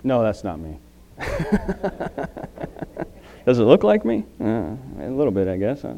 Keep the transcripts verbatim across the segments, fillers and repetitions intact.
No, that's not me. Does it look like me? Uh, a little bit, I guess,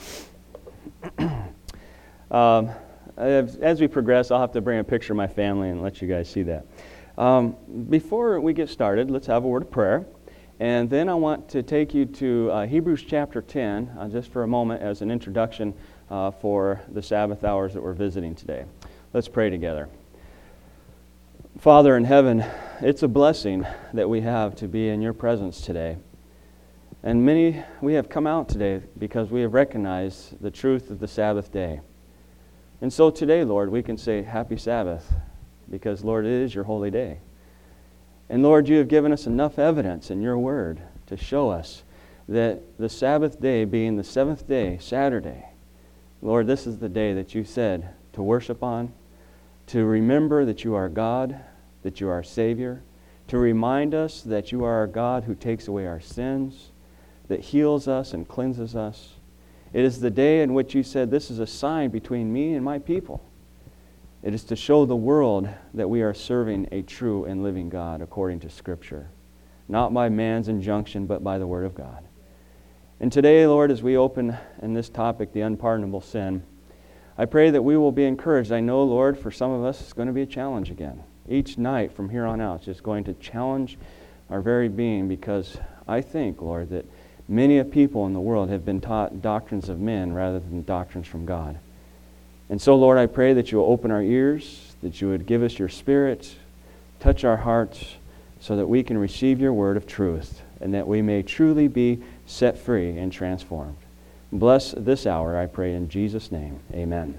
huh? um, as, as we progress, I'll have to bring a picture of my family and let you guys see that. Um, before we get started, let's have a word of prayer. And then I want to take you to uh, Hebrews chapter ten, uh, just for a moment as an introduction uh, for the Sabbath hours that we're visiting today. Let's pray together. Father in heaven, it's a blessing that we have to be in your presence today. And many, we have come out today because we have recognized the truth of the Sabbath day. And so today, Lord, we can say happy Sabbath because, Lord, it is your holy day. And Lord, you have given us enough evidence in your word to show us that the Sabbath day being the seventh day, Saturday, Lord, this is the day that you said to worship on, to remember that you are God, that you are our Savior, to remind us that you are our God who takes away our sins, that heals us and cleanses us. It is the day in which you said, this is a sign between me and my people. It is to show the world that we are serving a true and living God according to Scripture, not by man's injunction, but by the Word of God. And today, Lord, as we open in this topic, the unpardonable sin, I pray that we will be encouraged. I know, Lord, for some of us, it's going to be a challenge again. Each night from here on out, it's just going to challenge our very being, because I think, Lord, that many of people in the world have been taught doctrines of men rather than doctrines from God. And so, Lord, I pray that you will open our ears, that you would give us your Spirit, touch our hearts, so that we can receive your word of truth, and that we may truly be set free and transformed. Bless this hour, I pray in Jesus' name. Amen.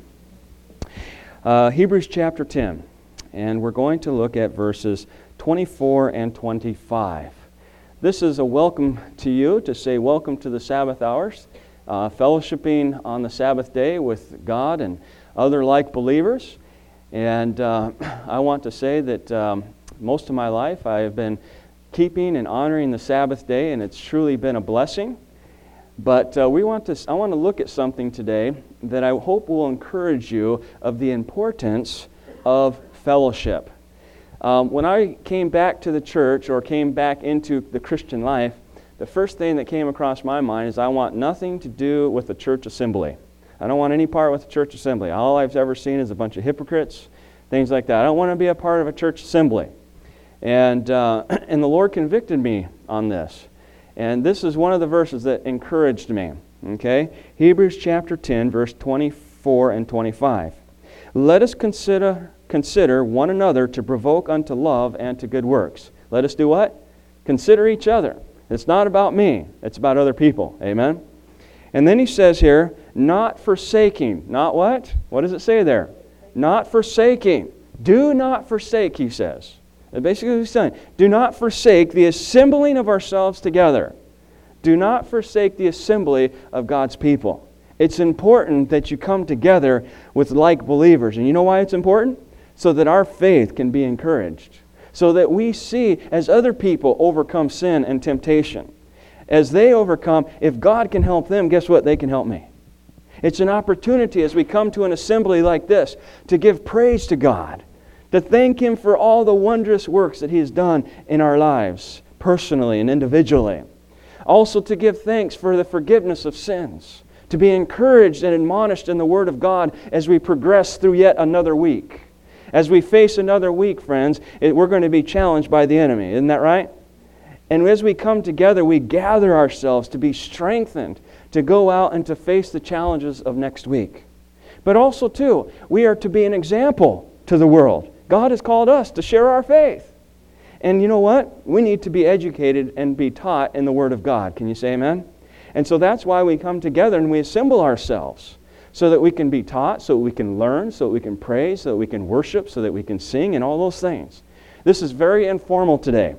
Uh, Hebrews chapter ten, and we're going to look at verses twenty-four and twenty-five. This is a welcome to you, to say welcome to the Sabbath hours, uh, fellowshipping on the Sabbath day with God and other like believers. And uh, I want to say that um, most of my life I have been keeping and honoring the Sabbath day, and it's truly been a blessing. But uh, we want to. I want to look at something today that I hope will encourage you of the importance of fellowship. Um, when I came back to the church, or came back into the Christian life, the first thing that came across my mind is I want nothing to do with the church assembly. I don't want any part with the church assembly. All I've ever seen is a bunch of hypocrites, things like that. I don't want to be a part of a church assembly. And uh, and the Lord convicted me on this. And this is one of the verses that encouraged me. Okay? Hebrews chapter ten, verse twenty-four and twenty-five. Let us consider consider one another to provoke unto love and to good works. Let us do what? Consider each other. It's not about me. It's about other people. Amen? And then he says here, not forsaking. Not what? What does it say there? Not forsaking. Do not forsake, he says. And basically he's saying, do not forsake the assembling of ourselves together. Do not forsake the assembly of God's people. It's important that you come together with like believers. And you know why it's important? So that our faith can be encouraged. So that we see as other people overcome sin and temptation. As they overcome, if God can help them, guess what? They can help me. It's an opportunity as we come to an assembly like this to give praise to God. To thank Him for all the wondrous works that He has done in our lives, personally and individually. Also to give thanks for the forgiveness of sins. To be encouraged and admonished in the Word of God as we progress through yet another week. As we face another week, friends, it, we're going to be challenged by the enemy. Isn't that right? And as we come together, we gather ourselves to be strengthened, to go out and to face the challenges of next week. But also, too, we are to be an example to the world. God has called us to share our faith. And you know what? We need to be educated and be taught in the Word of God. Can you say amen? And so that's why we come together and we assemble ourselves, so that we can be taught, so that we can learn, so that we can pray, so that we can worship, so that we can sing, and all those things. This is very informal today,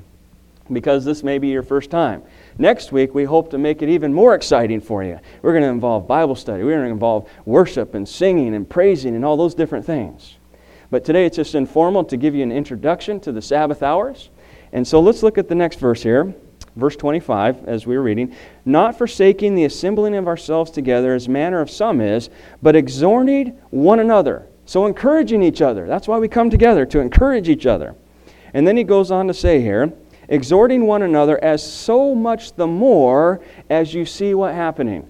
because this may be your first time. Next week, we hope to make it even more exciting for you. We're going to involve Bible study. We're going to involve worship and singing and praising and all those different things. But today it's just informal to give you an introduction to the Sabbath hours. And so let's look at the next verse here. Verse twenty-five, as we were reading, not forsaking the assembling of ourselves together as manner of some is, but exhorting one another. So encouraging each other. That's why we come together, to encourage each other. And then he goes on to say here, exhorting one another as so much the more as you see what happening.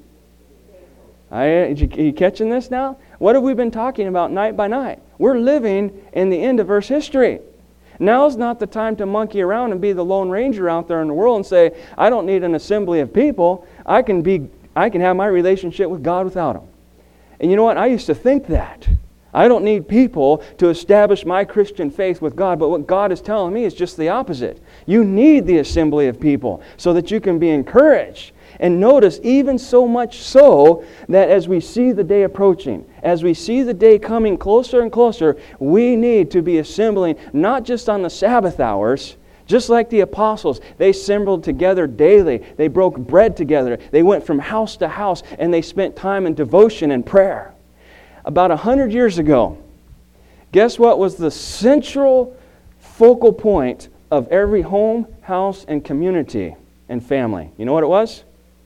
I, are you catching this now? What have we been talking about night by night? We're living in the end of verse history. Now's not the time to monkey around and be the Lone Ranger out there in the world and say, I don't need an assembly of people. I can be, I can have my relationship with God without them. And you know what? I used to think that. I don't need people to establish my Christian faith with God, but what God is telling me is just the opposite. You need the assembly of people so that you can be encouraged. And notice, even so much so, that as we see the day approaching, as we see the day coming closer and closer, we need to be assembling not just on the Sabbath hours, just like the apostles. They assembled together daily. They broke bread together. They went from house to house, and they spent time in devotion and prayer. About a hundred years ago, guess what was the central focal point of every home, house, and community and family? You know what it was?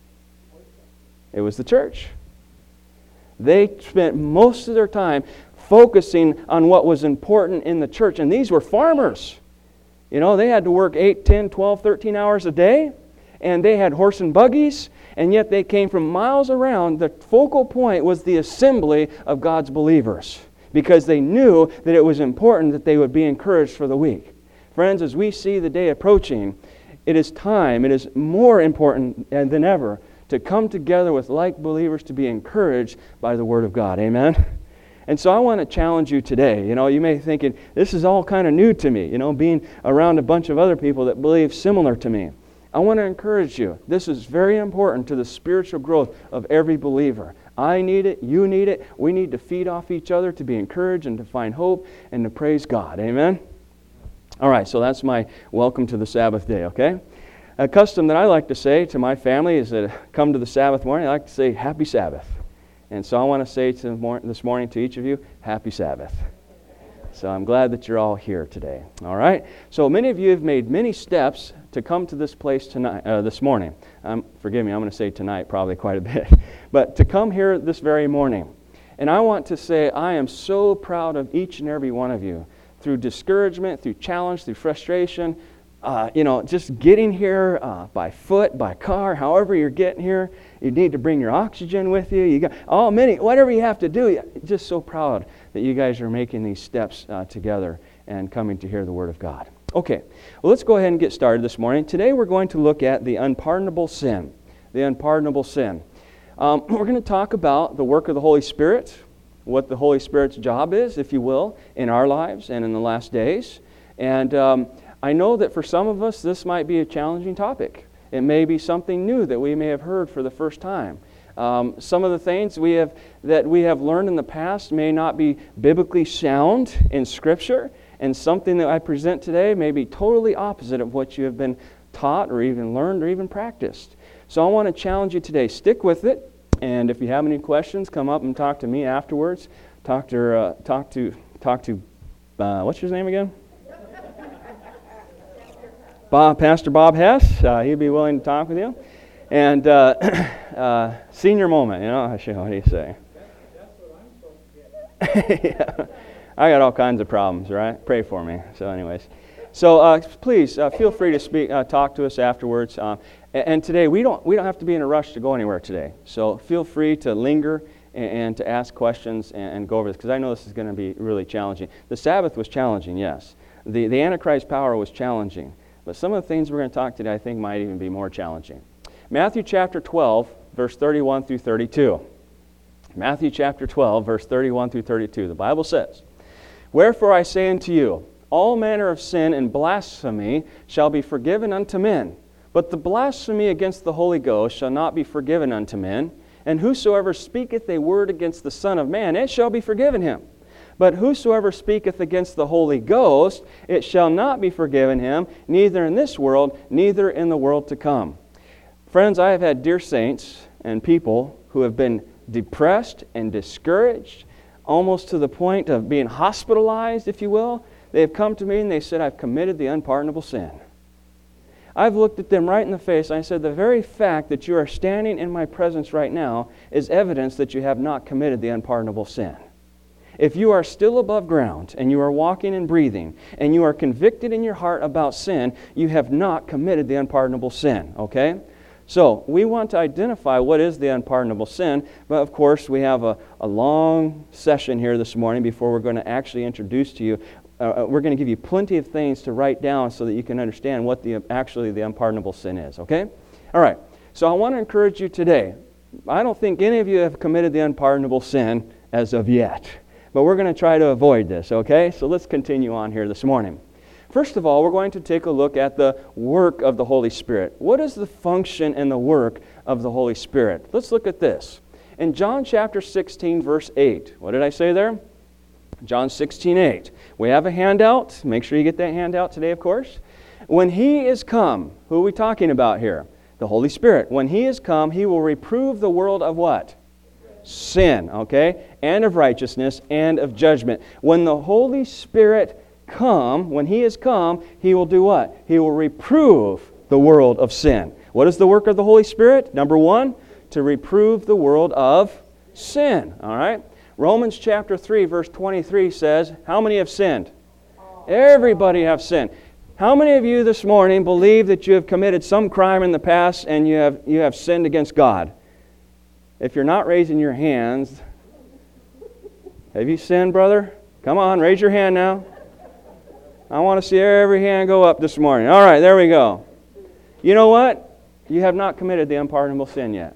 It was the church. They spent most of their time focusing on what was important in the church. And these were farmers. You know, they had to work eight, ten, twelve, thirteen hours a day. And they had horse and buggies. And yet they came from miles around. The focal point was the assembly of God's believers, because they knew that it was important that they would be encouraged for the week. Friends, as we see the day approaching, it is time, it is more important than ever to come together with like believers to be encouraged by the Word of God. Amen? And so I want to challenge you today. You know, you may be thinking, this is all kind of new to me, you know, being around a bunch of other people that believe similar to me. I want to encourage you. This is very important to the spiritual growth of every believer. I need it. You need it. We need to feed off each other to be encouraged and to find hope and to praise God. Amen? All right, so that's my welcome to the Sabbath day, okay? A custom that I like to say to my family is that come to the Sabbath morning, I like to say, Happy Sabbath. And so I want to say to this morning to each of you, Happy Sabbath. So I'm glad that you're all here today. All right? So many of you have made many steps to come to this place tonight, uh, this morning. Um, forgive me, I'm going to say tonight probably quite a bit. But to come here this very morning. And I want to say I am so proud of each and every one of you. Through discouragement, through challenge, through frustration, uh, you know, just getting here uh, by foot, by car, however you're getting here. You need to bring your oxygen with you. You got all many, whatever you have to do. Just so proud that you guys are making these steps uh, together and coming to hear the Word of God. Okay, well, let's go ahead and get started this morning. Today we're going to look at the unpardonable sin. The unpardonable sin. Um, we're going to talk about the work of the Holy Spirit, what the Holy Spirit's job is, if you will, in our lives and in the last days. And um, I know that for some of us this might be a challenging topic. It may be something new that we may have heard for the first time. Um, some of the things we have that we have learned in the past may not be biblically sound in Scripture, and something that I present today may be totally opposite of what you have been taught or even learned or even practiced. So I want to challenge you today. Stick with it, and if you have any questions, come up and talk to me afterwards. Talk to uh, talk to talk to uh, what's his name again? Bob, Pastor Bob Hess. Uh, he'd be willing to talk with you. And uh, uh, senior moment, you know, what do you say? That's what I'm supposed to get. Yeah. I got all kinds of problems, right? Pray for me. So anyways. So uh, please uh, feel free to speak, uh, talk to us afterwards. Uh, and today, we don't we don't have to be in a rush to go anywhere today. So feel free to linger and, and to ask questions and, and go over this, because I know this is going to be really challenging. The Sabbath was challenging, yes. The, the Antichrist power was challenging. But some of the things we're going to talk today I think might even be more challenging. Matthew chapter twelve, verse thirty-one through thirty-two. Matthew chapter twelve, verse thirty-one through thirty-two. The Bible says, "Wherefore I say unto you, all manner of sin and blasphemy shall be forgiven unto men, but the blasphemy against the Holy Ghost shall not be forgiven unto men. And whosoever speaketh a word against the Son of Man, it shall be forgiven him. But whosoever speaketh against the Holy Ghost, it shall not be forgiven him, neither in this world, neither in the world to come." Friends, I have had dear saints and people who have been depressed and discouraged, almost to the point of being hospitalized, if you will. They have come to me and they said, "I've committed the unpardonable sin." I've looked at them right in the face and I said, the very fact that you are standing in my presence right now is evidence that you have not committed the unpardonable sin. if you are still above ground and you are walking and breathing and you are convicted in your heart about sin, you have not committed the unpardonable sin, okay? So we want to identify what is the unpardonable sin, but of course we have a, a long session here this morning before we're going to actually introduce to you. Uh, we're going to give you plenty of things to write down so that you can understand what the actually the unpardonable sin is, okay? All right, so I want to encourage you today. I don't think any of you have committed the unpardonable sin as of yet, but we're going to try to avoid this, okay? So let's continue on here this morning. First of all, we're going to take a look at the work of the Holy Spirit. What is the function and the work of the Holy Spirit? Let's look at this. In John chapter sixteen, verse eight, what did I say there? John sixteen, eight. We have a handout. Make sure you get that handout today, of course. When He is come, who are we talking about here? The Holy Spirit. When He is come, He will reprove the world of what? Sin, okay? And of righteousness and of judgment. When the Holy Spirit come, when He is come, He will do what? He will reprove the world of sin. What is the work of the Holy Spirit? Number one, to reprove the world of sin. All right? Romans chapter three, verse twenty-three says, how many have sinned? Everybody have sinned. How many of you this morning believe that you have committed some crime in the past and you have you have sinned against God? If you're not raising your hands, have you sinned, brother? Come on, raise your hand now. I want to see every hand go up this morning. All right, there we go. You know what? You have not committed the unpardonable sin yet.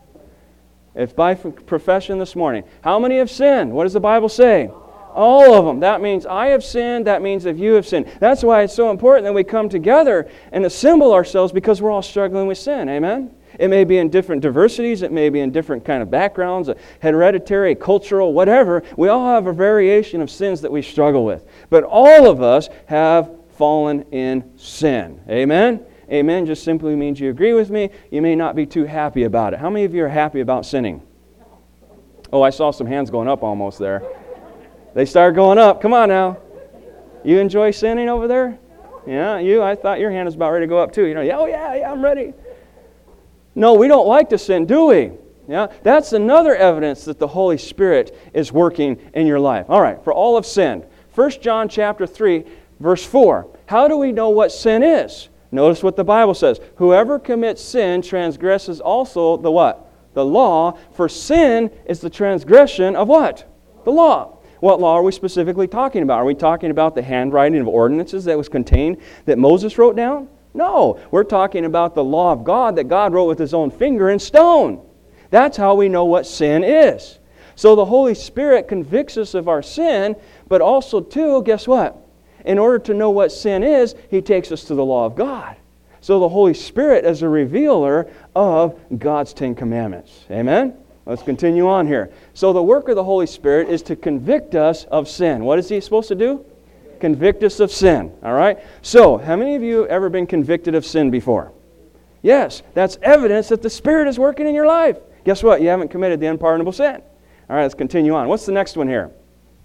If by profession this morning, how many have sinned? What does the Bible say? All of them. That means I have sinned. That means if you have sinned. That's why it's so important that we come together and assemble ourselves, because we're all struggling with sin. Amen? It may be in different diversities. It may be in different kind of backgrounds, hereditary, cultural, whatever. We all have a variation of sins that we struggle with. But all of us have fallen in sin. Amen? Amen just simply means you agree with me. You may not be too happy about it. How many of you are happy about sinning? Oh, I saw some hands going up almost there. They started going up. Come on now. You enjoy sinning over there? Yeah, you. I thought your hand was about ready to go up too. You know, yeah, oh yeah, yeah, I'm ready. No, we don't like to sin, do we? Yeah, that's another evidence that the Holy Spirit is working in your life. All right, for all have sinned. First John chapter three, verse four. How do we know what sin is? Notice what the Bible says. Whoever commits sin transgresses also the what? The law. For sin is the transgression of what? The law. What law are we specifically talking about? Are we talking about the handwriting of ordinances that was contained that Moses wrote down? No, we're talking about the law of God that God wrote with His own finger in stone. That's how we know what sin is. So the Holy Spirit convicts us of our sin, but also too, guess what? In order to know what sin is, He takes us to the law of God. So the Holy Spirit is a revealer of God's Ten Commandments. Amen? Let's continue on here. So the work of the Holy Spirit is to convict us of sin. What is He supposed to do? Convict us of sin. All right? So, how many of you have ever been convicted of sin before? Yes, that's evidence that the Spirit is working in your life. Guess what? You haven't committed the unpardonable sin. All right, let's continue on. What's the next one here?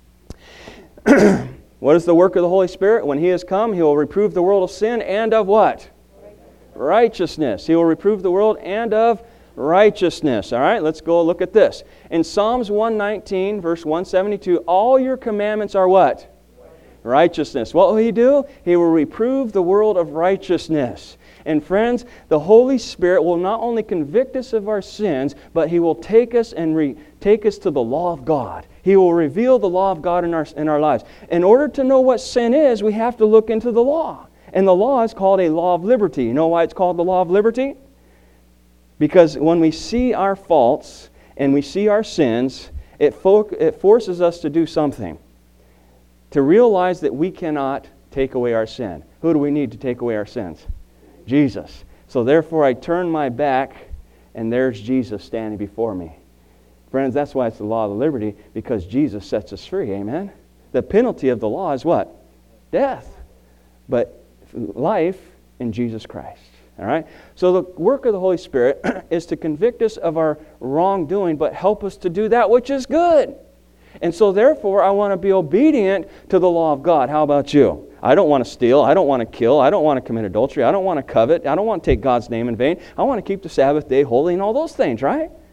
What is the work of the Holy Spirit? When He has come, He will reprove the world of sin and of what? Righteousness. He will reprove the world and of righteousness. All right, let's go look at this. In Psalms one nineteen, verse one seventy-two, all your commandments are what? Righteousness. What will He do? He will reprove the world of righteousness. And friends, the Holy Spirit will not only convict us of our sins, but He will take us and re- take us to the law of God. He will reveal the law of God in our, in our lives. In order to know what sin is, we have to look into the law. And the law is called a law of liberty. You know why it's called the law of liberty? Because when we see our faults and we see our sins, it, fo- it forces us to do something. To realize that we cannot take away our sin. Who do we need to take away our sins? Jesus. So therefore I turn my back and there's Jesus standing before me. Friends, that's why it's the law of liberty, because Jesus sets us free. Amen? The penalty of the law is what? Death. But life in Jesus Christ. All right? So the work of the Holy Spirit is to convict us of our wrongdoing, but help us to do that which is good. And so therefore, I want to be obedient to the law of God. How about you? I don't want to steal. I don't want to kill. I don't want to commit adultery. I don't want to covet. I don't want to take God's name in vain. I want to keep the Sabbath day holy and all those things, right?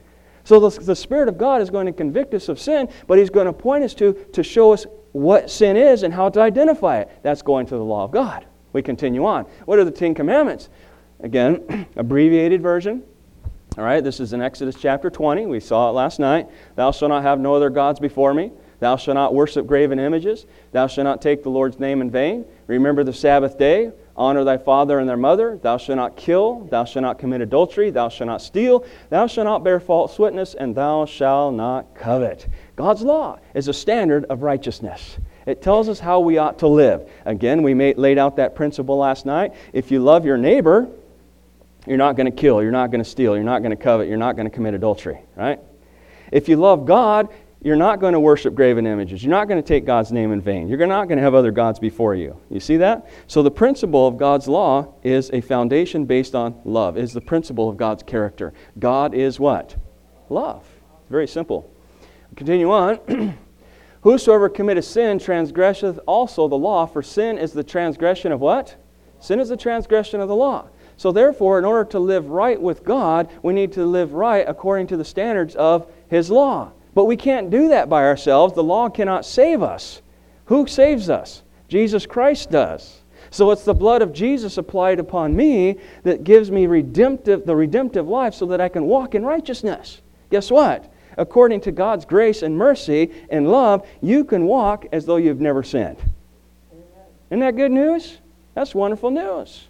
So the, the Spirit of God is going to convict us of sin, but He's going to point us to, to show us what sin is and how to identify it. That's going to the law of God. We continue on. What are the Ten Commandments? Again, abbreviated version. All right, this is in Exodus chapter twenty. We saw it last night. Thou shalt not have no other gods before me. Thou shalt not worship graven images. Thou shalt not take the Lord's name in vain. Remember the Sabbath day. Honor thy father and thy mother. Thou shalt not kill. Thou shalt not commit adultery. Thou shalt not steal. Thou shalt not bear false witness. And thou shalt not covet. God's law is a standard of righteousness. It tells us how we ought to live. Again, we made, laid out that principle last night. If you love your neighbor, you're not going to kill. You're not going to steal. You're not going to covet. You're not going to commit adultery. Right? If you love God, you're not going to worship graven images. You're not going to take God's name in vain. You're not going to have other gods before you. You see that? So the principle of God's law is a foundation based on love. It is the principle of God's character. God is what? Love. It's very simple. Continue on. Whosoever committeth sin transgresseth also the law, for sin is the transgression of what? Sin is the transgression of the law. So therefore, in order to live right with God, we need to live right according to the standards of His law. But we can't do that by ourselves. The law cannot save us. Who saves us? Jesus Christ does. So it's the blood of Jesus applied upon me that gives me redemptive, the redemptive life so that I can walk in righteousness. Guess what? According to God's grace and mercy and love, you can walk as though you've never sinned. Isn't that good news? That's wonderful news.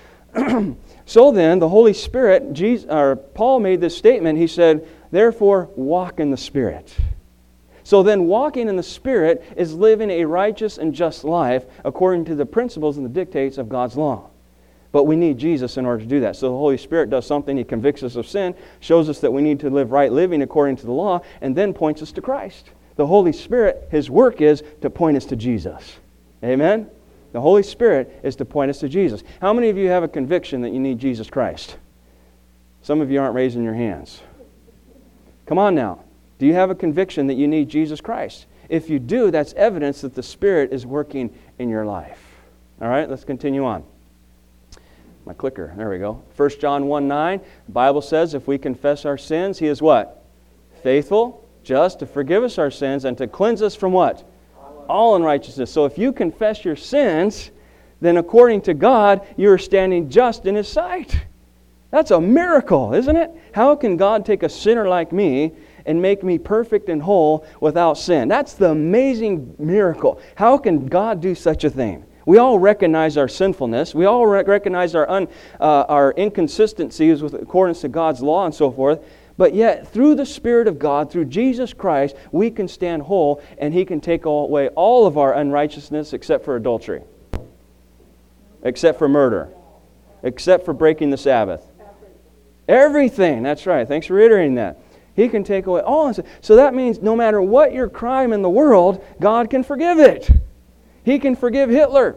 So then, the Holy Spirit, Jesus, or Paul made this statement. He said, therefore, walk in the Spirit. So then, walking in the Spirit is living a righteous and just life according to the principles and the dictates of God's law. But we need Jesus in order to do that. So the Holy Spirit does something. He convicts us of sin, shows us that we need to live right living according to the law, and then points us to Christ. The Holy Spirit, His work is to point us to Jesus. Amen? The Holy Spirit is to point us to Jesus. How many of you have a conviction that you need Jesus Christ? Some of you aren't raising your hands. Come on now. Do you have a conviction that you need Jesus Christ? If you do, that's evidence that the Spirit is working in your life. All right, let's continue on. My clicker, there we go. First John one nine, the Bible says if we confess our sins, He is what? Faithful, just to forgive us our sins and to cleanse us from what? All unrighteousness. So if you confess your sins, then according to God, you are standing just in His sight. That's a miracle, isn't it? How can God take a sinner like me and make me perfect and whole without sin? That's the amazing miracle. How can God do such a thing? We all recognize our sinfulness. We all rec- recognize our un, uh, our inconsistencies with accordance to God's law and so forth. But yet, through the Spirit of God, through Jesus Christ, we can stand whole, and He can take away all of our unrighteousness except for adultery, except for murder, except for breaking the Sabbath. Everything. That's right. Thanks for reiterating that. He can take away all. So that means no matter what your crime in the world, God can forgive it. He can forgive Hitler.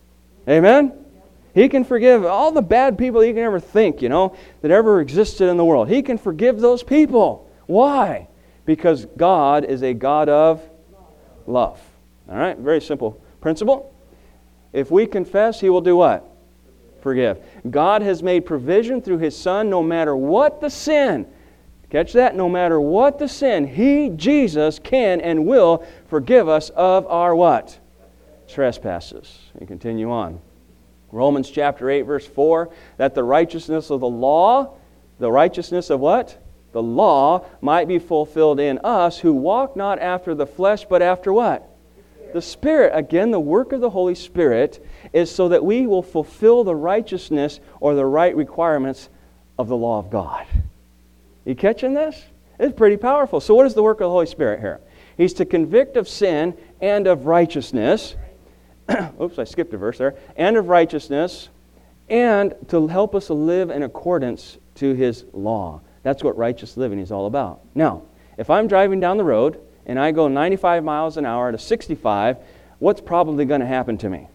Amen? He can forgive all the bad people you can ever think, you know, that ever existed in the world. He can forgive those people. Why? Because God is a God of love. All right? Very simple principle. If we confess, He will do what? Forgive. God has made provision through His Son no matter what the sin. Catch that? No matter what the sin, He, Jesus, can and will forgive us of our what? Trespasses. And continue on. Romans chapter eight, verse four, that the righteousness of the law, the righteousness of what? The law might be fulfilled in us who walk not after the flesh, but after what? The Spirit. Again, the work of the Holy Spirit is so that we will fulfill the righteousness or the right requirements of the law of God. You catching this? It's pretty powerful. So what is the work of the Holy Spirit here? He's to convict of sin and of righteousness. Oops, I skipped a verse there. And of righteousness, and to help us to live in accordance to His law. That's what righteous living is all about. Now, if I'm driving down the road and I go ninety-five miles an hour to sixty-five, what's probably going to happen to me?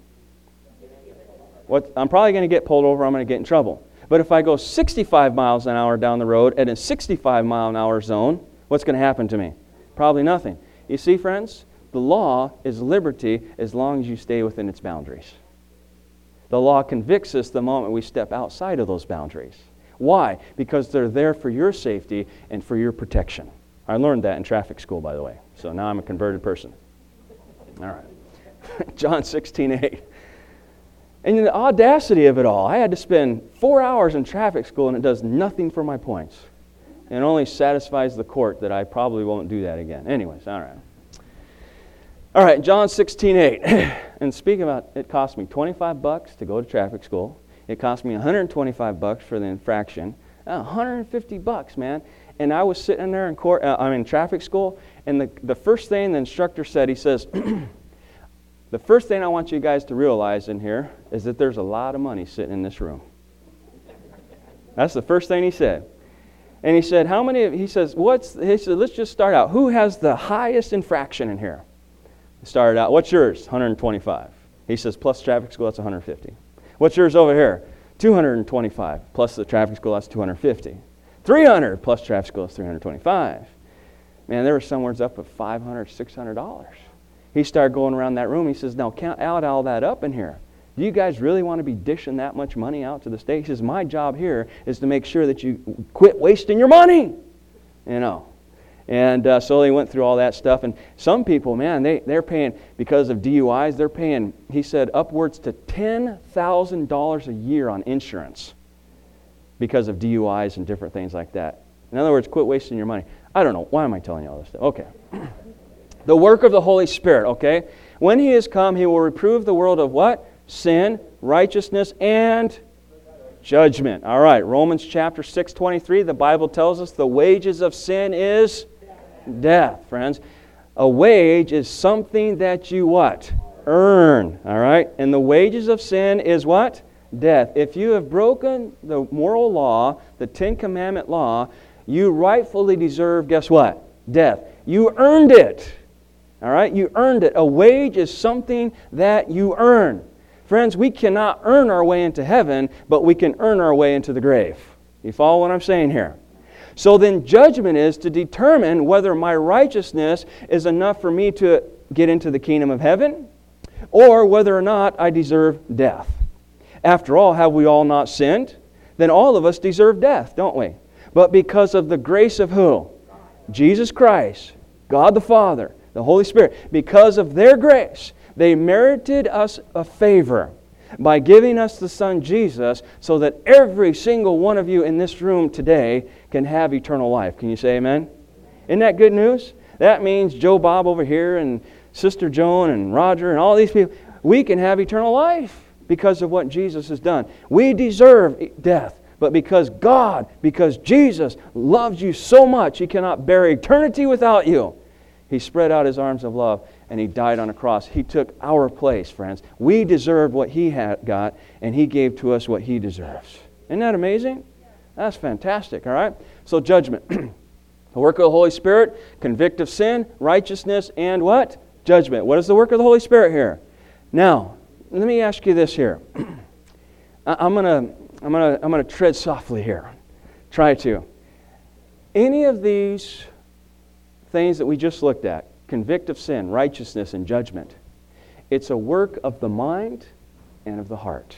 What, I'm probably going to get pulled over. I'm going to get in trouble. But if I go sixty-five miles an hour down the road at a sixty-five mile an hour zone, what's going to happen to me? Probably nothing. You see, friends? The law is liberty as long as you stay within its boundaries. The law convicts us the moment we step outside of those boundaries. Why? Because they're there for your safety and for your protection. I learned that in traffic school, by the way. So now I'm a converted person. All right. John sixteen eight. And the audacity of it all, I had to spend four hours in traffic school and it does nothing for my points. And only satisfies the court that I probably won't do that again. Anyways, all right. All right, John sixteen eight. And speaking about, it cost me twenty-five bucks to go to traffic school. It cost me one hundred twenty-five bucks for the infraction. Uh, one hundred fifty bucks, man. And I was sitting there in court, uh, I'm in traffic school, and the, the first thing the instructor said, he says, the first thing I want you guys to realize in here is that there's a lot of money sitting in this room. That's the first thing he said. And he said, how many, he says, what's, he said, let's just start out. Who has the highest infraction in here? He started out, what's yours? one hundred twenty-five. He says, plus traffic school, that's one hundred fifty. What's yours over here? two hundred twenty-five. Plus the traffic school, that's two hundred fifty. three hundred plus traffic school, that's three hundred twenty-five. Man, there were some words up of five hundred, six hundred dollars. He started going around that room. He says, now count out all that up in here. Do you guys really want to be dishing that much money out to the state? He says, my job here is to make sure that you quit wasting your money. You know. And uh, so they went through all that stuff. And some people, man, they, they're paying, because of D U Is, they're paying, he said, upwards to ten thousand dollars a year on insurance because of D U Is and different things like that. In other words, quit wasting your money. I don't know. Why am I telling you all this stuff? Okay. The work of the Holy Spirit, okay? When He has come, He will reprove the world of what? Sin, righteousness, and judgment. All right, Romans chapter six twenty-three, the Bible tells us the wages of sin is death, friends. A wage is something that you what? Earn, all right? And the wages of sin is what? Death. If you have broken the moral law, the Ten Commandment law, you rightfully deserve, guess what? Death. You earned it. All right? You earned it. A wage is something that you earn. Friends, we cannot earn our way into heaven, but we can earn our way into the grave. You follow what I'm saying here? So then judgment is to determine whether my righteousness is enough for me to get into the kingdom of heaven, or whether or not I deserve death. After all, have we all not sinned? Then all of us deserve death, don't we? But because of the grace of who? Jesus Christ, God the Father, the Holy Spirit. Because of their grace, they merited us a favor by giving us the Son Jesus so that every single one of you in this room today can have eternal life. Can you say amen? Isn't that good news? That means Joe Bob over here and Sister Joan and Roger and all these people, we can have eternal life because of what Jesus has done. We deserve death, but because God, because Jesus loves you so much, He cannot bear eternity without you. He spread out His arms of love and He died on a cross. He took our place, friends. We deserved what He had got, and He gave to us what He deserves. Isn't that amazing? That's fantastic, all right? So judgment. The work of the Holy Spirit, convict of sin, righteousness, and what? Judgment. What is the work of the Holy Spirit here? Now, let me ask you this here. I'm going to I'm going to I'm going to tread softly here. Try to. Any of these things that we just looked at, convict of sin, righteousness, and judgment, it's a work of the mind and of the heart.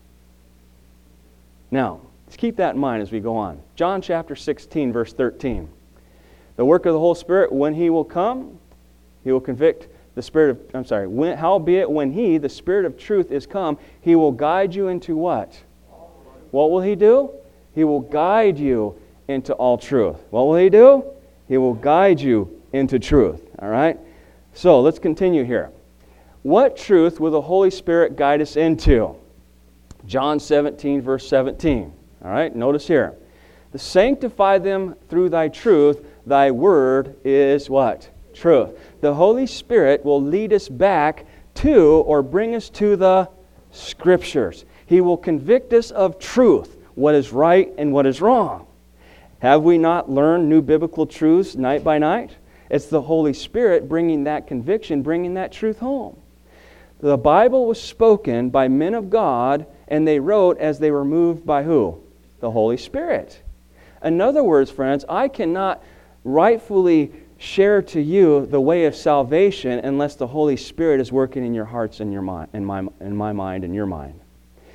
Now, let's keep that in mind as we go on. John chapter sixteen, verse thirteen. The work of the Holy Spirit, when He will come, He will convict the Spirit of, I'm sorry, when, howbeit when He, the Spirit of truth, is come, He will guide you into what? What will He do? He will guide you into all truth. What will He do? He will guide you into truth. All right? So, let's continue here. What truth will the Holy Spirit guide us into? John seventeen, verse seventeen. All right? Notice here. To sanctify them through Thy truth, Thy word is what? Truth. The Holy Spirit will lead us back to or bring us to the Scriptures. He will convict us of truth, what is right and what is wrong. Have we not learned new biblical truths night by night? It's the Holy Spirit bringing that conviction, bringing that truth home. The Bible was spoken by men of God, and they wrote as they were moved by who? The Holy Spirit. In other words, friends, I cannot rightfully share to you the way of salvation unless the Holy Spirit is working in your hearts and your mind, in my, in my mind and your mind.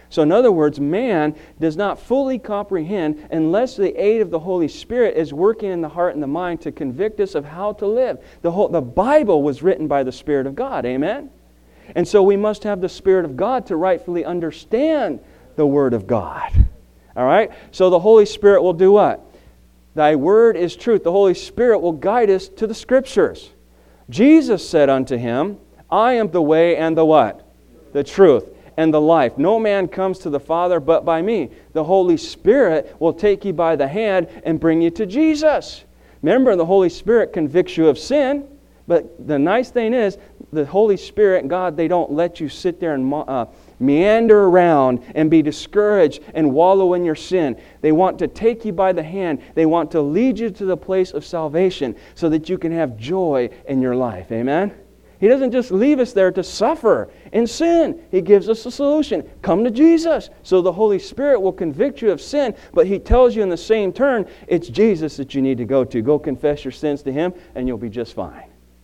So in other words, man does not fully comprehend unless the aid of the Holy Spirit is working in the heart and the mind to convict us of how to live. The whole, the Bible was written by the Spirit of God. Amen? And so we must have the Spirit of God to rightfully understand the Word of God. All right? So the Holy Spirit will do what? Thy Word is truth. The Holy Spirit will guide us to the Scriptures. Jesus said unto him, I am the way and the what? The truth and the life. No man comes to the Father but by me. The Holy Spirit will take you by the hand and bring you to Jesus. Remember, the Holy Spirit convicts you of sin. But the nice thing is, the Holy Spirit and God, they don't let you sit there and uh, meander around and be discouraged and wallow in your sin. They want to take you by the hand. They want to lead you to the place of salvation so that you can have joy in your life. Amen? He doesn't just leave us there to suffer in sin. He gives us a solution. Come to Jesus. So the Holy Spirit will convict you of sin, but He tells you in the same turn, it's Jesus that you need to go to. Go confess your sins to Him and you'll be just fine.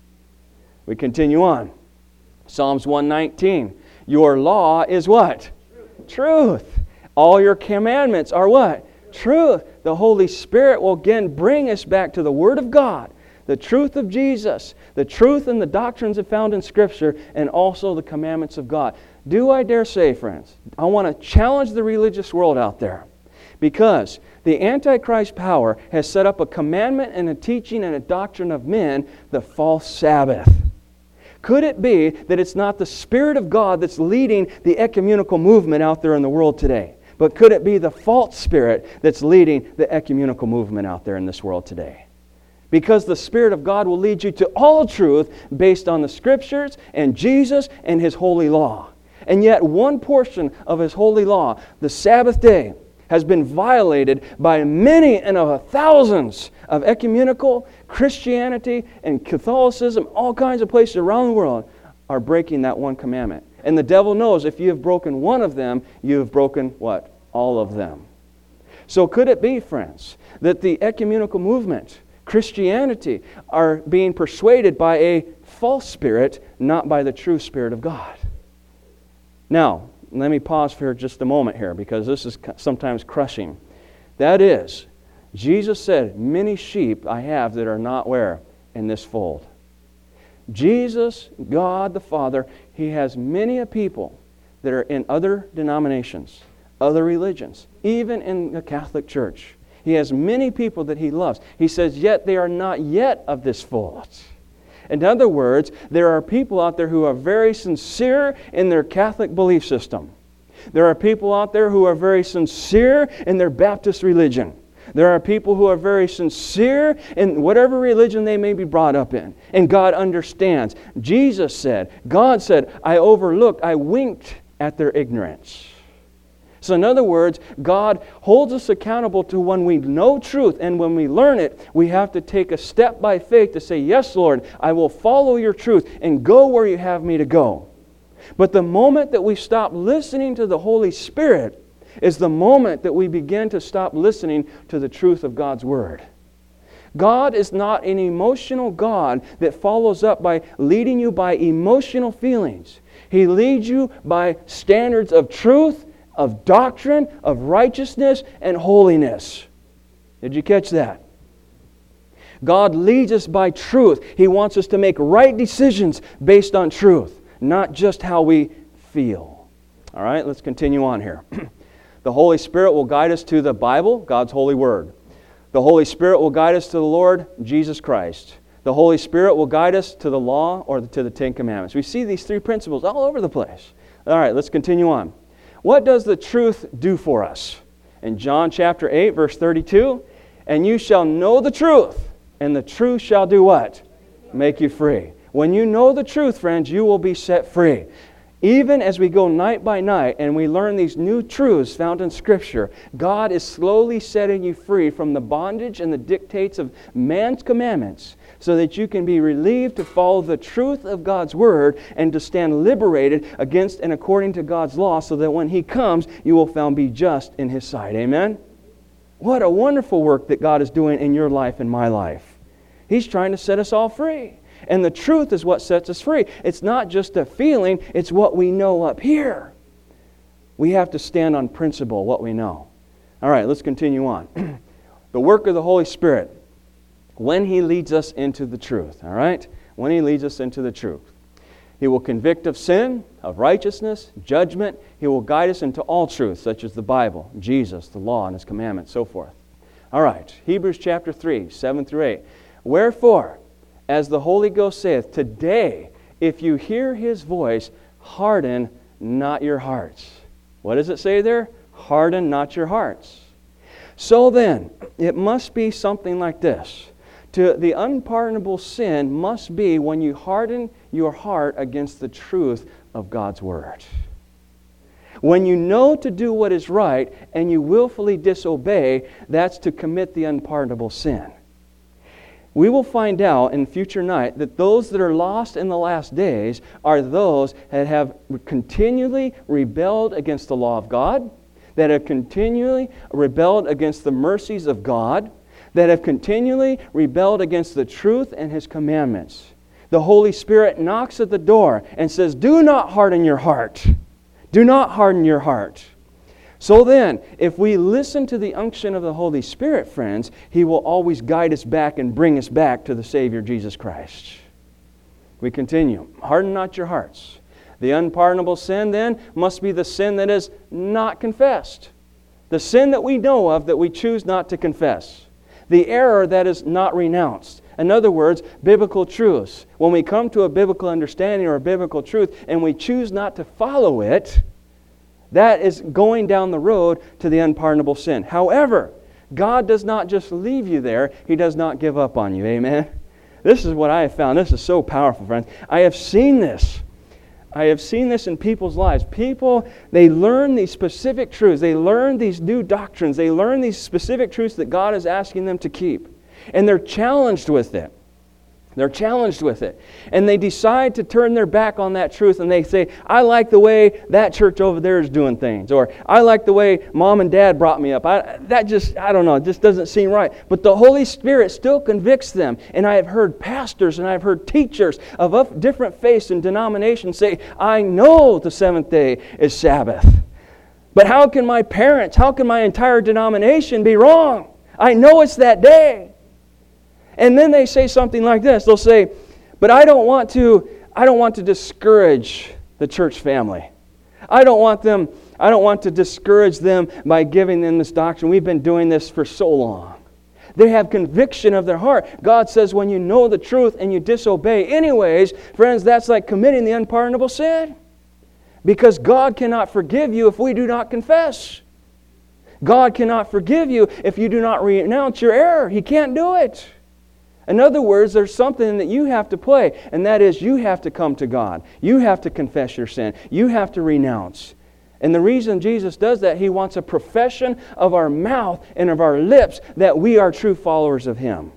We continue on. Psalms one nineteen. Your law is what? Truth. Truth. All your commandments are what? Truth. The Holy Spirit will again bring us back to the Word of God, the truth of Jesus, the truth and the doctrines that found in Scripture, and also the commandments of God. Do I dare say, friends, I want to challenge the religious world out there, because the Antichrist power has set up a commandment and a teaching and a doctrine of men, the false Sabbath. Could it be that it's not the Spirit of God that's leading the ecumenical movement out there in the world today? But could it be the false spirit that's leading the ecumenical movement out there in this world today? Because the Spirit of God will lead you to all truth based on the Scriptures and Jesus and His holy law. And yet one portion of His holy law, the Sabbath day, has been violated by many and of thousands of ecumenical Christianity and Catholicism, all kinds of places around the world are breaking that one commandment. And the devil knows if you have broken one of them, you have broken what? All of them. So could it be, friends, that the ecumenical movement, Christianity, are being persuaded by a false spirit, not by the true Spirit of God? Now, let me pause for just a moment here, because this is sometimes crushing. That is, Jesus said, many sheep I have that are not where? In this fold. Jesus, God the Father, He has many a people that are in other denominations, other religions, even in the Catholic Church. He has many people that He loves. He says, yet they are not yet of this fold. In other words, there are people out there who are very sincere in their Catholic belief system. There are people out there who are very sincere in their Baptist religion. There are people who are very sincere in whatever religion they may be brought up in. And God understands. Jesus said, God said, I overlooked, I winked at their ignorance. So in other words, God holds us accountable to when we know truth, and when we learn it, we have to take a step by faith to say, yes, Lord, I will follow your truth and go where you have me to go. But the moment that we stop listening to the Holy Spirit is the moment that we begin to stop listening to the truth of God's Word. God is not an emotional God that follows up by leading you by emotional feelings. He leads you by standards of truth, of doctrine, of righteousness, and holiness. Did you catch that? God leads us by truth. He wants us to make right decisions based on truth, not just how we feel. All right, let's continue on here. The Holy Spirit will guide us to the Bible, God's holy Word. The Holy Spirit will guide us to the Lord Jesus Christ. The Holy Spirit will guide us to the law or to the Ten Commandments. We see these three principles all over the place. All right, let's continue on. What does the truth do for us? In John chapter eight, verse thirty-two, and you shall know the truth, and the truth shall do what? Make you free. When you know the truth, friends, you will be set free. Even as we go night by night and we learn these new truths found in Scripture, God is slowly setting you free from the bondage and the dictates of man's commandments, so that you can be relieved to follow the truth of God's Word and to stand liberated against and according to God's law, so that when He comes, you will found be just in His sight. Amen? What a wonderful work that God is doing in your life and my life. He's trying to set us all free. And the truth is what sets us free. It's not just a feeling, it's what we know up here. We have to stand on principle, what we know. All right, let's continue on. The work of the Holy Spirit, when He leads us into the truth, all right? When He leads us into the truth. He will convict of sin, of righteousness, judgment. He will guide us into all truth, such as the Bible, Jesus, the law, and His commandments, so forth. All right, Hebrews chapter three, seven through eight. Wherefore, as the Holy Ghost saith, today, if you hear His voice, harden not your hearts. What does it say there? Harden not your hearts. So then, it must be something like this. To the unpardonable sin must be when you harden your heart against the truth of God's Word. When you know to do what is right and you willfully disobey, that's to commit the unpardonable sin. We will find out in future night that those that are lost in the last days are those that have continually rebelled against the law of God, that have continually rebelled against the mercies of God, that have continually rebelled against the truth and His commandments. The Holy Spirit knocks at the door and says, do not harden your heart. Do not harden your heart. So then, if we listen to the unction of the Holy Spirit, friends, He will always guide us back and bring us back to the Savior Jesus Christ. We continue. Harden not your hearts. The unpardonable sin, then, must be the sin that is not confessed. The sin that we know of that we choose not to confess. The error that is not renounced. In other words, biblical truths. When we come to a biblical understanding or a biblical truth and we choose not to follow it, that is going down the road to the unpardonable sin. However, God does not just leave you there. He does not give up on you. Amen? This is what I have found. This is so powerful, friends. I have seen this. I have seen this in people's lives. People, they learn these specific truths. They learn these new doctrines. They learn these specific truths that God is asking them to keep. And they're challenged with it. They're challenged with it. And they decide to turn their back on that truth and they say, I like the way that church over there is doing things. Or, I like the way mom and dad brought me up. I, that just, I don't know, it just doesn't seem right. But the Holy Spirit still convicts them. And I have heard pastors and I have heard teachers of different faiths and denominations say, I know the seventh day is Sabbath. But how can my parents, how can my entire denomination be wrong? I know it's that day. And then they say something like this. They'll say, but I don't want to, I don't want to discourage the church family. I don't want them, I don't want to discourage them by giving them this doctrine. We've been doing this for so long. They have conviction of their heart. God says when you know the truth and you disobey anyways, friends, that's like committing the unpardonable sin. Because God cannot forgive you if we do not confess. God cannot forgive you if you do not renounce your error. He can't do it. In other words, there's something that you have to play, and that is you have to come to God. You have to confess your sin. You have to renounce. And the reason Jesus does that, He wants a profession of our mouth and of our lips that we are true followers of Him.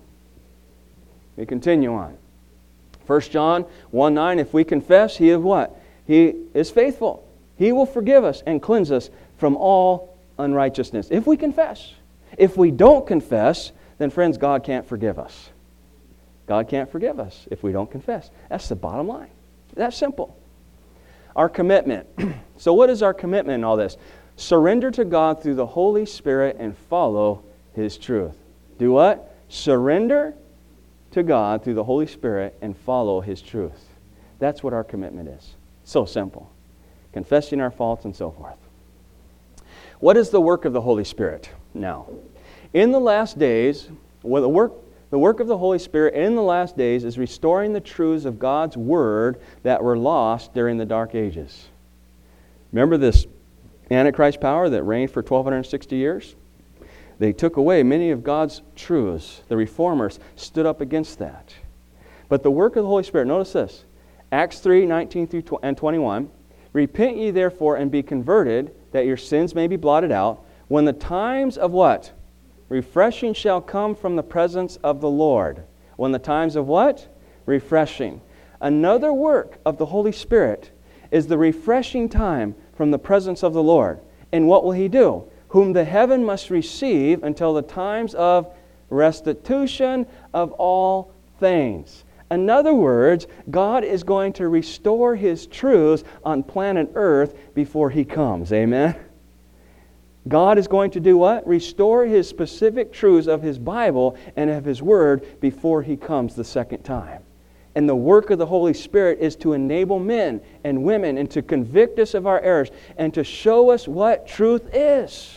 We continue on. First John one nine, if we confess, He is what? He is faithful. He will forgive us and cleanse us from all unrighteousness. If we confess. If we don't confess, then friends, God can't forgive us. God can't forgive us if we don't confess. That's the bottom line. That's simple. Our commitment. So what is our commitment in all this? Surrender to God through the Holy Spirit and follow His truth. Do what? Surrender to God through the Holy Spirit and follow His truth. That's what our commitment is. So simple. Confessing our faults and so forth. What is the work of the Holy Spirit now? In the last days, well, the work The work of the Holy Spirit in the last days is restoring the truths of God's Word that were lost during the dark ages. Remember this Antichrist power that reigned for twelve sixty years? They took away many of God's truths. The reformers stood up against that. But the work of the Holy Spirit, notice this. Acts three nineteen through and twenty-one. Repent ye therefore and be converted, that your sins may be blotted out, when the times of what? Refreshing shall come from the presence of the Lord. When the times of what? Refreshing. Another work of the Holy Spirit is the refreshing time from the presence of the Lord. And what will He do? Whom the heaven must receive until the times of restitution of all things. In other words, God is going to restore His truths on planet Earth before He comes. Amen? God is going to do what? Restore His specific truths of His Bible and of His Word before He comes the second time. And the work of the Holy Spirit is to enable men and women and to convict us of our errors and to show us what truth is.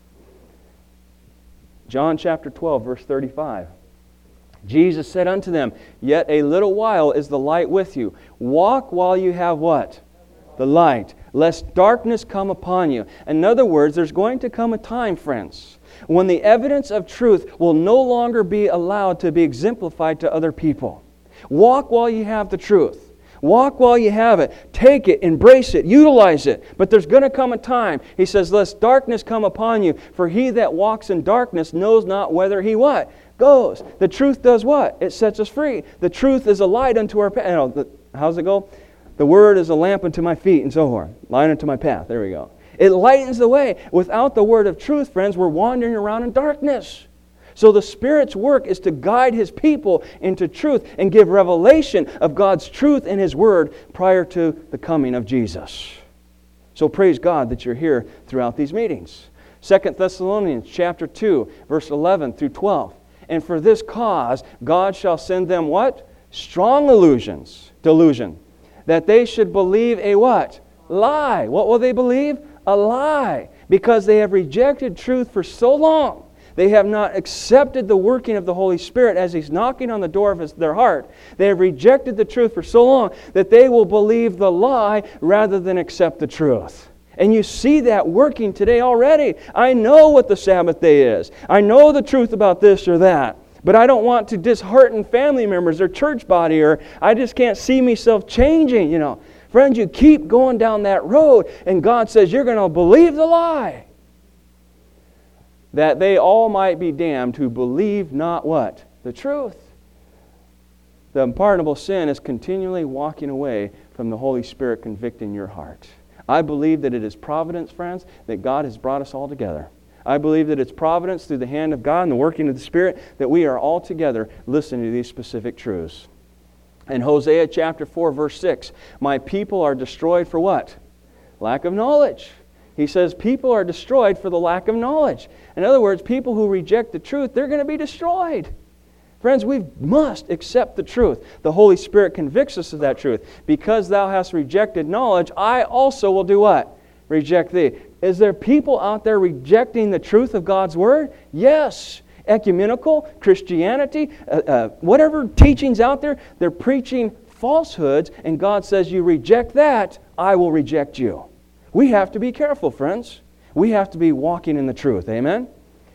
John chapter twelve, verse thirty-five. Jesus said unto them, Yet a little while is the light with you. Walk while you have what? The light, lest darkness come upon you. In other words, there's going to come a time, friends, when the evidence of truth will no longer be allowed to be exemplified to other people. Walk while you have the truth. Walk while you have it. Take it, embrace it, utilize it. But there's going to come a time, He says, lest darkness come upon you. For he that walks in darkness knows not whither he what? Goes. The truth does what? It sets us free. The truth is a light unto our path. You know, the, how's it go? The Word is a lamp unto my feet and so forth. Light unto my path. There we go. It lightens the way. Without the Word of truth, friends, we're wandering around in darkness. So the Spirit's work is to guide His people into truth and give revelation of God's truth in His Word prior to the coming of Jesus. So praise God that you're here throughout these meetings. Second Thessalonians chapter two, verse eleven through twelve. And for this cause God shall send them what? Strong illusions, delusion, that they should believe a what? Lie. What will they believe? A lie. Because they have rejected truth for so long. They have not accepted the working of the Holy Spirit as He's knocking on the door of his, their heart. They have rejected the truth for so long that they will believe the lie rather than accept the truth. And you see that working today already. I know what the Sabbath day is. I know the truth about this or that. But I don't want to dishearten family members or church body, or I just can't see myself changing, you know. Friends, you keep going down that road and God says you're going to believe the lie. That they all might be damned who believe not what? The truth. The unpardonable sin is continually walking away from the Holy Spirit convicting your heart. I believe that it is providence, friends, that God has brought us all together. I believe that it's providence through the hand of God and the working of the Spirit that we are all together listening to these specific truths. In Hosea chapter four, verse six, my people are destroyed for what? Lack of knowledge. He says people are destroyed for the lack of knowledge. In other words, people who reject the truth, they're going to be destroyed. Friends, we must accept the truth. The Holy Spirit convicts us of that truth. Because thou hast rejected knowledge, I also will do what? Reject thee. Is there people out there rejecting the truth of God's Word? Yes. Ecumenical, Christianity, uh, uh, whatever teachings out there, they're preaching falsehoods, and God says, you reject that, I will reject you. We have to be careful, friends. We have to be walking in the truth. Amen?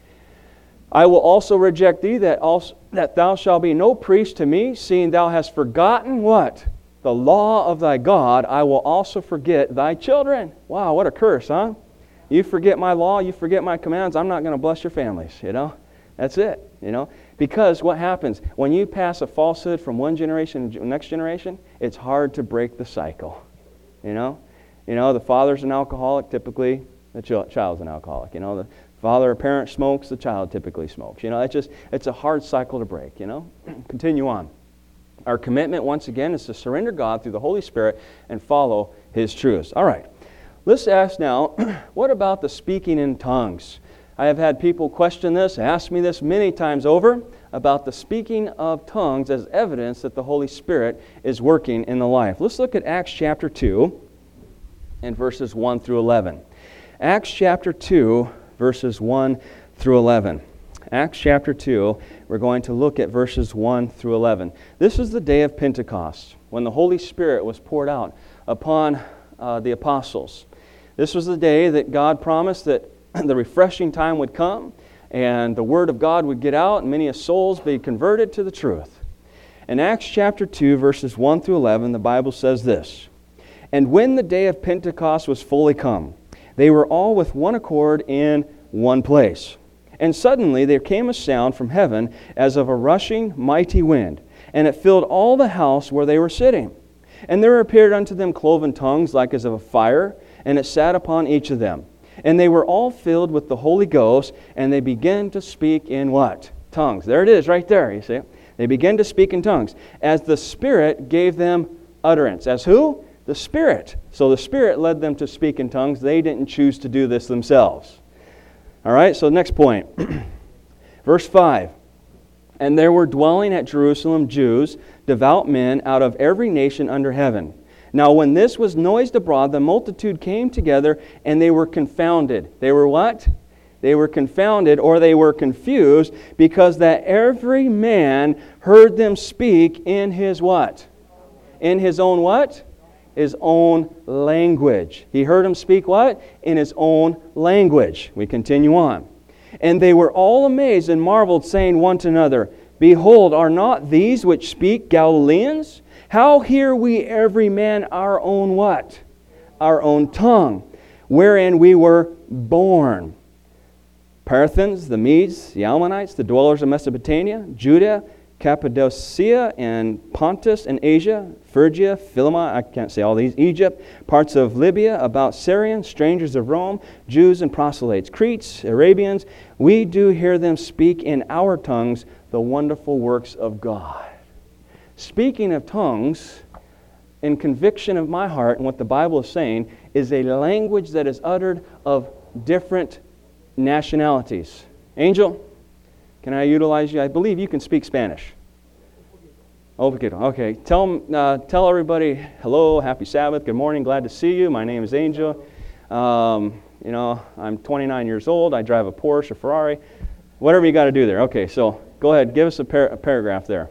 I will also reject thee, that also that thou shalt be no priest to me, seeing thou hast forgotten what? The law of thy God. I will also forget thy children. Wow, what a curse, huh? You forget my law, you forget my commands, I'm not going to bless your families, you know? That's it, you know? Because what happens? When you pass a falsehood from one generation to the next generation, it's hard to break the cycle, you know? You know, the father's an alcoholic, typically the ch- child's an alcoholic, you know? The father or parent smokes, the child typically smokes. You know, it's just, it's a hard cycle to break, you know? Continue on. Our commitment, once again, is to surrender God through the Holy Spirit and follow His truths. All right. Let's ask now, what about the speaking in tongues? I have had people question this, ask me this many times over, about the speaking of tongues as evidence that the Holy Spirit is working in the life. Let's look at Acts chapter two and verses one through eleven. Acts chapter two, verses one through eleven. Acts chapter two, we're going to look at verses one through eleven. This is the day of Pentecost, when the Holy Spirit was poured out upon uh, the apostles. This was the day that God promised that the refreshing time would come, and the Word of God would get out, and many souls be converted to the truth. In Acts chapter two, verses one through eleven, the Bible says this, And when the day of Pentecost was fully come, they were all with one accord in one place. And suddenly there came a sound from heaven as of a rushing mighty wind, and it filled all the house where they were sitting. And there appeared unto them cloven tongues like as of a fire, and it sat upon each of them. And they were all filled with the Holy Ghost, and they began to speak in what? Tongues. There it is right there, you see. They began to speak in tongues as the Spirit gave them utterance. As who? The Spirit. So the Spirit led them to speak in tongues. They didn't choose to do this themselves. All right, so next point. Verse five. And there were dwelling at Jerusalem Jews, devout men out of every nation under heaven. Now when this was noised abroad, the multitude came together, and they were confounded. They were what? They were confounded, or they were confused, because that every man heard them speak in his what? In his own what? His own language. He heard them speak what? In his own language. We continue on. And they were all amazed and marveled, saying one to another, Behold, are not these which speak Galileans? How hear we every man our own what? Our own tongue, wherein we were born. Parthians, the Medes, the Ammonites, the dwellers of Mesopotamia, Judah, Cappadocia, and Pontus and Asia, Phrygia, Philima, I can't say all these, Egypt, parts of Libya, about Syrians, strangers of Rome, Jews and proselytes, Cretes, Arabians, we do hear them speak in our tongues the wonderful works of God. Speaking of tongues, in conviction of my heart and what the Bible is saying, is a language that is uttered of different nationalities. Angel, can I utilize you? I believe you can speak Spanish. Okay, okay. Tell uh, tell everybody hello, happy Sabbath, good morning, glad to see you. My name is Angel. Um, you know, I'm twenty-nine years old. I drive a Porsche, a Ferrari, whatever you got to do there. Okay, so go ahead, give us a, par- a paragraph there.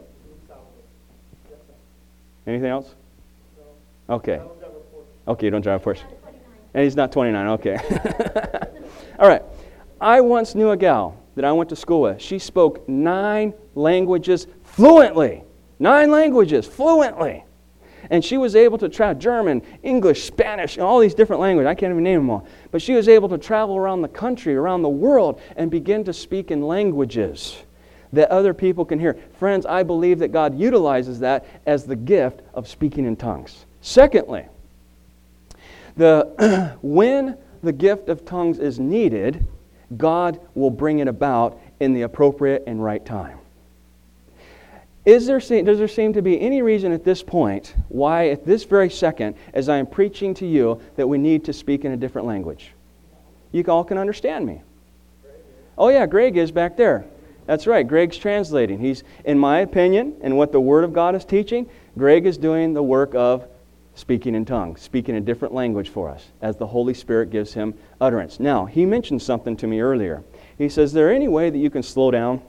Anything else? Okay. Okay, you don't drive a Porsche. And he's not twenty-nine. Okay. All right. I once knew a gal that I went to school with. She spoke nine languages fluently. Nine languages fluently. And she was able to travel German, English, Spanish, and all these different languages. I can't even name them all. But she was able to travel around the country, around the world, and begin to speak in languages that other people can hear. Friends, I believe that God utilizes that as the gift of speaking in tongues. Secondly, the when the gift of tongues is needed, God will bring it about in the appropriate and right time. Is there, does there seem to be any reason at this point why at this very second, as I am preaching to you, that we need to speak in a different language? You all can understand me. Oh yeah, Greg is back there. That's right, Greg's translating. He's, in my opinion, and what the Word of God is teaching, Greg is doing the work of speaking in tongues, speaking a different language for us, as the Holy Spirit gives him utterance. Now, he mentioned something to me earlier. He says, is there any way that you can slow down?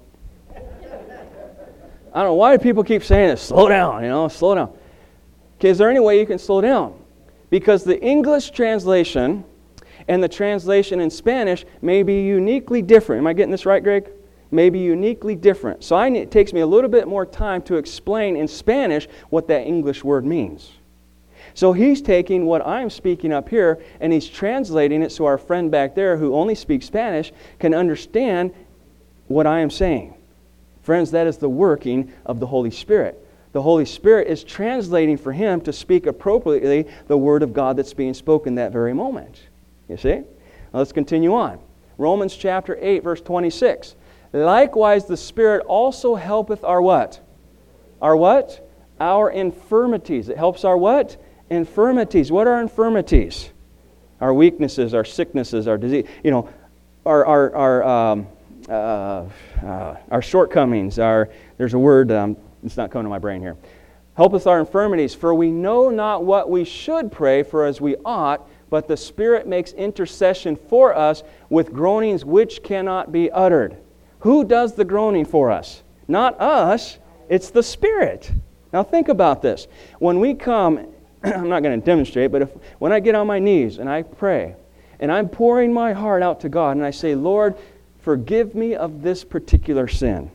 I don't know, why do people keep saying this? Slow down, you know, slow down. Okay, is there any way you can slow down? Because the English translation and the translation in Spanish may be uniquely different. Am I getting this right, Greg? May be uniquely different. So I need, it takes me a little bit more time to explain in Spanish what that English word means. So he's taking what I'm speaking up here and he's translating it so our friend back there who only speaks Spanish can understand what I am saying. Friends, that is the working of the Holy Spirit. The Holy Spirit is translating for him to speak appropriately the Word of God that's being spoken that very moment. You see? Now let's continue on. Romans chapter eight, verse twenty-six. Likewise, the Spirit also helpeth our what? Our what? Our infirmities. It helps our what? Infirmities. What are infirmities? Our weaknesses, our sicknesses, our disease. You know, our our our um, uh, uh, our shortcomings. Our there's a word. Um, it's not coming to my brain here. Help us our infirmities, for we know not what we should pray for as we ought, but the Spirit makes intercession for us with groanings which cannot be uttered. Who does the groaning for us? Not us. It's the Spirit. Now think about this. When we come, I'm not going to demonstrate, but if when I get on my knees and I pray, and I'm pouring my heart out to God, and I say, Lord, forgive me of this particular sin.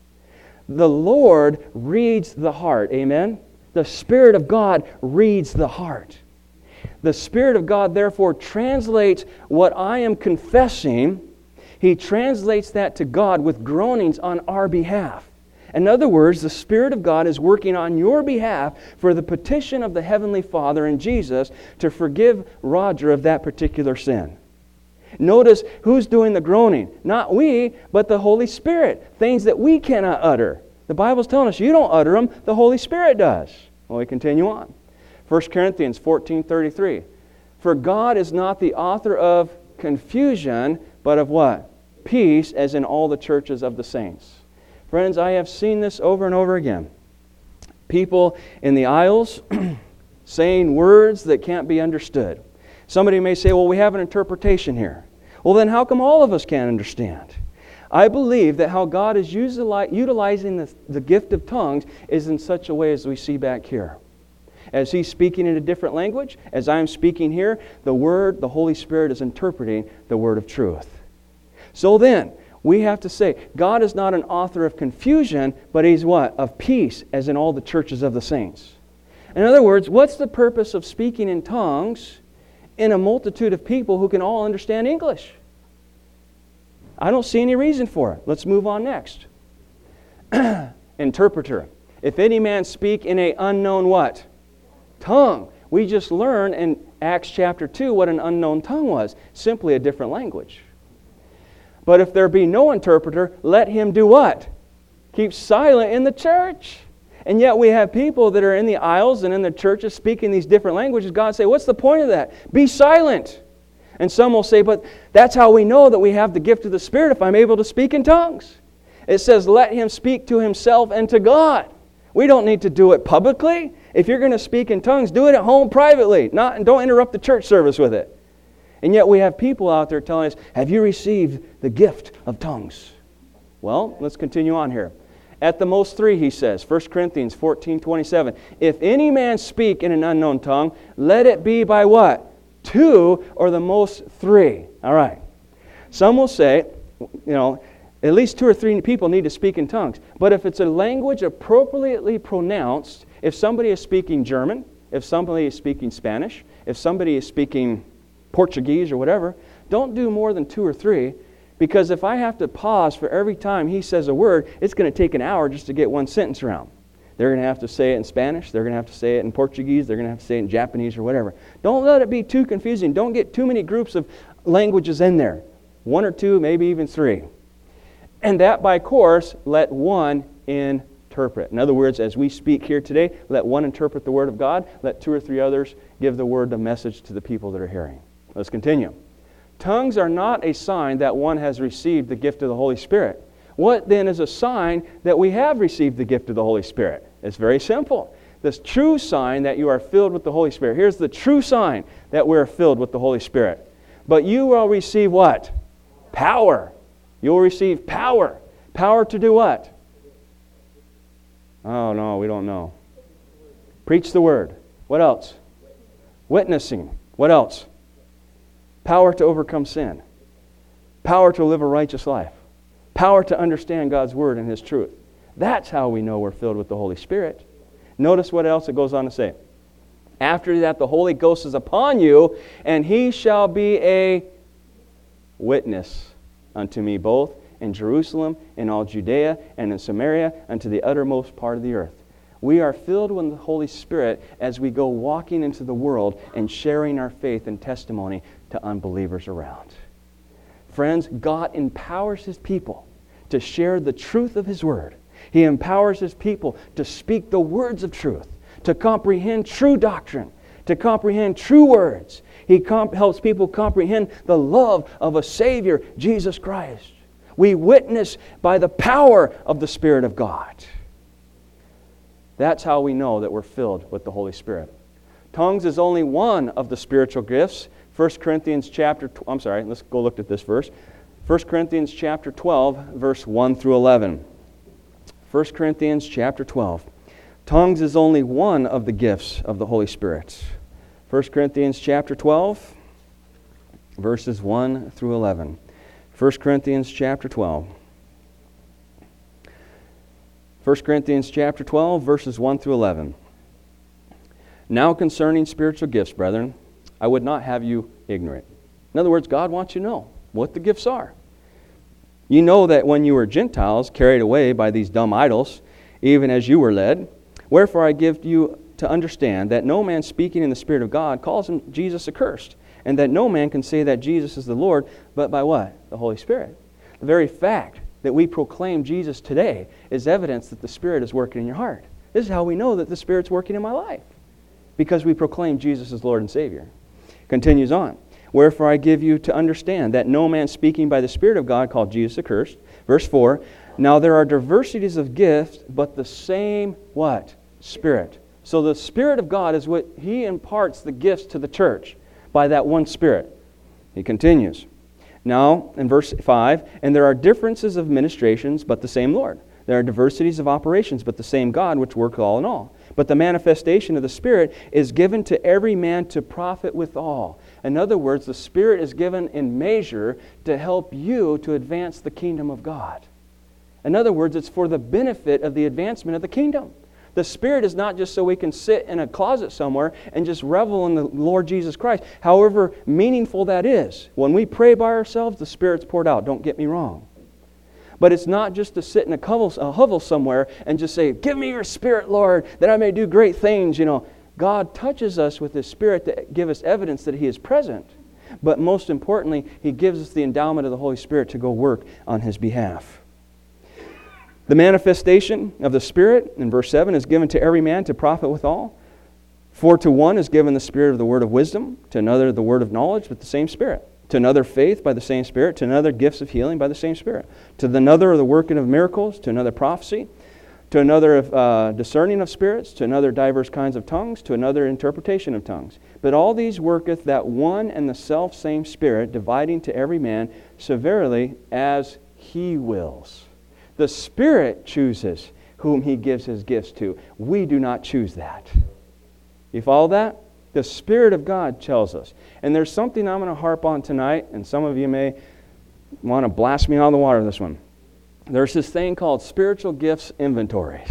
The Lord reads the heart. Amen? The Spirit of God reads the heart. The Spirit of God, therefore, translates what I am confessing. He translates that to God with groanings on our behalf. In other words, the Spirit of God is working on your behalf for the petition of the Heavenly Father and Jesus to forgive Roger of that particular sin. Notice who's doing the groaning. Not we, but the Holy Spirit. Things that we cannot utter. The Bible's telling us you don't utter them, the Holy Spirit does. Well, we continue on. First Corinthians fourteen thirty-three. For God is not the author of confusion, but of what? Peace, as in all the churches of the saints. Friends, I have seen this over and over again. People in the aisles saying words that can't be understood. Somebody may say, well, we have an interpretation here. Well, then how come all of us can't understand? I believe that how God is utilizing the, the gift of tongues is in such a way as we see back here. As He's speaking in a different language, as I'm speaking here, the Word, the Holy Spirit is interpreting the Word of truth. So then, we have to say, God is not an author of confusion, but He's what? Of peace, as in all the churches of the saints. In other words, what's the purpose of speaking in tongues in a multitude of people who can all understand English? I don't see any reason for it. Let's move on next. Interpreter. If any man speak in an unknown what? Tongue. We just learned in Acts chapter two what an unknown tongue was. Simply a different language. But if there be no interpreter, let him do what? Keep silent in the church. And yet we have people that are in the aisles and in the churches speaking these different languages. God say, what's the point of that? Be silent. And some will say, but that's how we know that we have the gift of the Spirit if I'm able to speak in tongues. It says, let him speak to himself and to God. We don't need to do it publicly. If you're going to speak in tongues, do it at home privately. Not, and don't interrupt the church service with it. And yet we have people out there telling us, have you received the gift of tongues? Well, let's continue on here. At the most three, he says, First Corinthians fourteen twenty-seven. If any man speak in an unknown tongue, let it be by what? Two, or the most three. All right. Some will say, you know, at least two or three people need to speak in tongues. But if it's a language appropriately pronounced, if somebody is speaking German, if somebody is speaking Spanish, if somebody is speaking Portuguese or whatever, don't do more than two or three, because if I have to pause for every time he says a word, it's going to take an hour just to get one sentence around. They're going to have to say it in Spanish, they're going to have to say it in Portuguese, they're going to have to say it in Japanese or whatever. Don't let it be too confusing. Don't get too many groups of languages in there. One or two, maybe even three. And that by course, let one interpret. In other words, as we speak here today, let one interpret the Word of God, let two or three others give the Word, the message to the people that are hearing. Let's continue. Tongues are not a sign that one has received the gift of the Holy Spirit. What then is a sign that we have received the gift of the Holy Spirit? It's very simple. The true sign that you are filled with the Holy Spirit. Here's the true sign that we're filled with the Holy Spirit. But you will receive what? Power. You will receive power. Power to do what? Oh, no, we don't know. Preach the Word. What else? Witnessing. What else? Power to overcome sin. Power to live a righteous life. Power to understand God's Word and His truth. That's how we know we're filled with the Holy Spirit. Notice what else it goes on to say. After that, the Holy Ghost is upon you, and He shall be a witness unto me both in Jerusalem, in all Judea, and in Samaria, unto the uttermost part of the earth. We are filled with the Holy Spirit as we go walking into the world and sharing our faith and testimony to unbelievers around. Friends, God empowers His people to share the truth of His Word. He empowers His people to speak the words of truth, to comprehend true doctrine, to comprehend true words. He comp- helps people comprehend the love of a Savior, Jesus Christ. We witness by the power of the Spirit of God. That's how we know that we're filled with the Holy Spirit. Tongues is only one of the spiritual gifts. First Corinthians chapter, tw- I'm sorry, let's go look at this verse. First Corinthians chapter twelve, verse one through eleven. First Corinthians chapter twelve. Tongues is only one of the gifts of the Holy Spirit. First Corinthians chapter twelve, verses one through eleven. First Corinthians chapter twelve. First Corinthians chapter twelve, verses one through eleven. Now concerning spiritual gifts, brethren, I would not have you ignorant. In other words, God wants you to know what the gifts are. You know that when you were Gentiles, carried away by these dumb idols, even as you were led, wherefore I give you to understand that no man speaking in the Spirit of God calls him Jesus accursed, and that no man can say that Jesus is the Lord, but by what? The Holy Spirit. The very fact that we proclaim Jesus today is evidence that the Spirit is working in your heart. This is how we know that the Spirit's working in my life, because we proclaim Jesus as Lord and Savior. Continues on. Wherefore I give you to understand that no man speaking by the Spirit of God called Jesus accursed. Verse four, now there are diversities of gifts, but the same, what? Spirit. So the Spirit of God is what He imparts the gifts to the church by that one Spirit. He continues. Now, in verse five, and there are differences of ministrations, but the same Lord. There are diversities of operations, but the same God, which works all in all. But the manifestation of the Spirit is given to every man to profit withal. In other words, the Spirit is given in measure to help you to advance the kingdom of God. In other words, it's for the benefit of the advancement of the kingdom. The Spirit is not just so we can sit in a closet somewhere and just revel in the Lord Jesus Christ, however meaningful that is. When we pray by ourselves, the Spirit's poured out. Don't get me wrong. But it's not just to sit in a hovel, a hovel somewhere and just say, give me your Spirit, Lord, that I may do great things. You know, God touches us with His Spirit to give us evidence that He is present. But most importantly, He gives us the endowment of the Holy Spirit to go work on His behalf. The manifestation of the Spirit, in verse seven, is given to every man to profit withal. For to one is given the Spirit of the word of wisdom, to another the word of knowledge with the same Spirit. To another faith by the same Spirit, to another gifts of healing by the same Spirit, to another the working of miracles, to another prophecy, to another of uh, discerning of spirits, to another divers kinds of tongues, to another interpretation of tongues. But all these worketh that one and the self same Spirit, dividing to every man severally as He wills. The Spirit chooses whom He gives His gifts to. We do not choose that. You follow that? The Spirit of God tells us. And there's something I'm going to harp on tonight, and some of you may want to blast me out of the water this one. There's this thing called spiritual gifts inventories.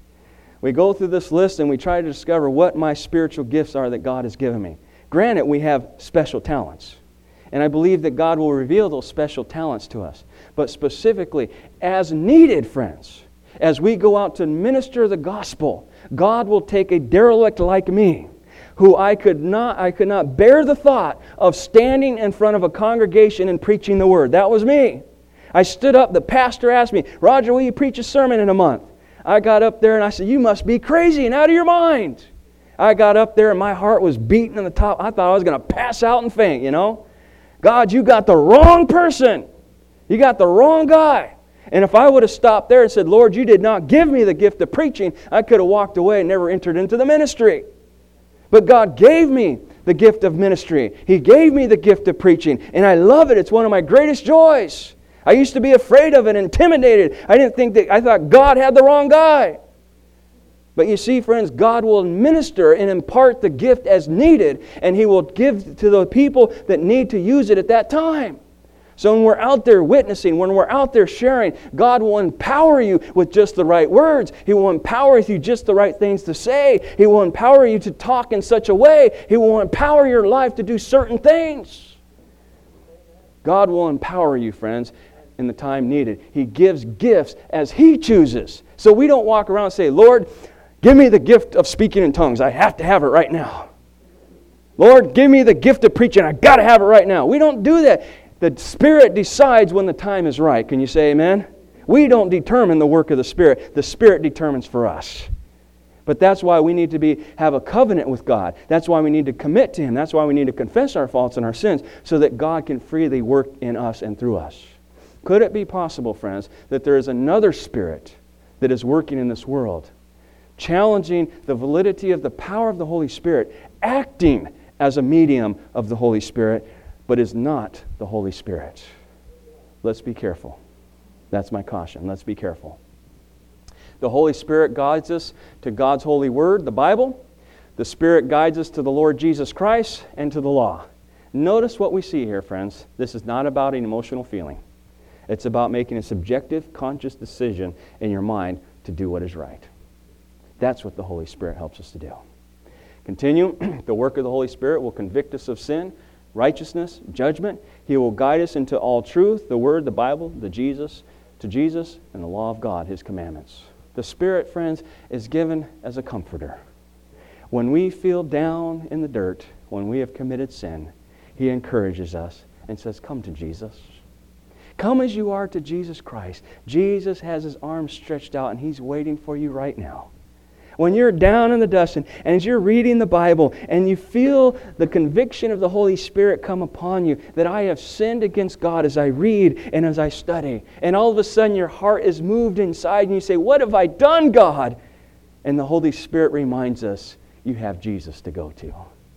We go through this list and we try to discover what my spiritual gifts are that God has given me. Granted, we have special talents. And I believe that God will reveal those special talents to us. But specifically, as needed, friends, as we go out to minister the gospel, God will take a derelict like me, who I could not I could not bear the thought of standing in front of a congregation and preaching the Word. That was me. I stood up, the pastor asked me, Roger, will you preach a sermon in a month? I got up there and I said, you must be crazy and out of your mind. I got up there and my heart was beating on the top. I thought I was going to pass out and faint, you know. God, you got the wrong person. You got the wrong guy. And if I would have stopped there and said, Lord, you did not give me the gift of preaching, I could have walked away and never entered into the ministry. But God gave me the gift of ministry. He gave me the gift of preaching. And I love it. It's one of my greatest joys. I used to be afraid of it, intimidated. I didn't think that, I thought God had the wrong guy. But you see, friends, God will minister and impart the gift as needed. And He will give to the people that need to use it at that time. So when we're out there witnessing, when we're out there sharing, God will empower you with just the right words. He will empower you just the right things to say. He will empower you to talk in such a way. He will empower your life to do certain things. God will empower you, friends, in the time needed. He gives gifts as He chooses. So we don't walk around and say, Lord, give me the gift of speaking in tongues. I have to have it right now. Lord, give me the gift of preaching. I got to have it right now. We don't do that. The Spirit decides when the time is right. Can you say amen? We don't determine the work of the Spirit. The Spirit determines for us. But that's why we need to be have a covenant with God. That's why we need to commit to Him. That's why we need to confess our faults and our sins so that God can freely work in us and through us. Could it be possible, friends, that there is another spirit that is working in this world, challenging the validity of the power of the Holy Spirit, acting as a medium of the Holy Spirit, but is not the Holy Spirit? Let's be careful. That's my caution. Let's be careful. The Holy Spirit guides us to God's holy word, the Bible. The Spirit guides us to the Lord Jesus Christ and to the law. Notice what we see here, friends. This is not about an emotional feeling. It's about making a subjective, conscious decision in your mind to do what is right. That's what the Holy Spirit helps us to do. Continue. The work of the Holy Spirit will convict us of sin, righteousness, judgment. He will guide us into all truth, the Word, the Bible, the Jesus, to Jesus, and the law of God, His commandments. The Spirit, friends, is given as a comforter. When we feel down in the dirt, when we have committed sin, He encourages us and says, come to Jesus. Come as you are to Jesus Christ. Jesus has His arms stretched out and He's waiting for you right now. When you're down in the dust and, and as you're reading the Bible and you feel the conviction of the Holy Spirit come upon you that I have sinned against God as I read and as I study, and all of a sudden your heart is moved inside and you say, what have I done, God? And the Holy Spirit reminds us, you have Jesus to go to.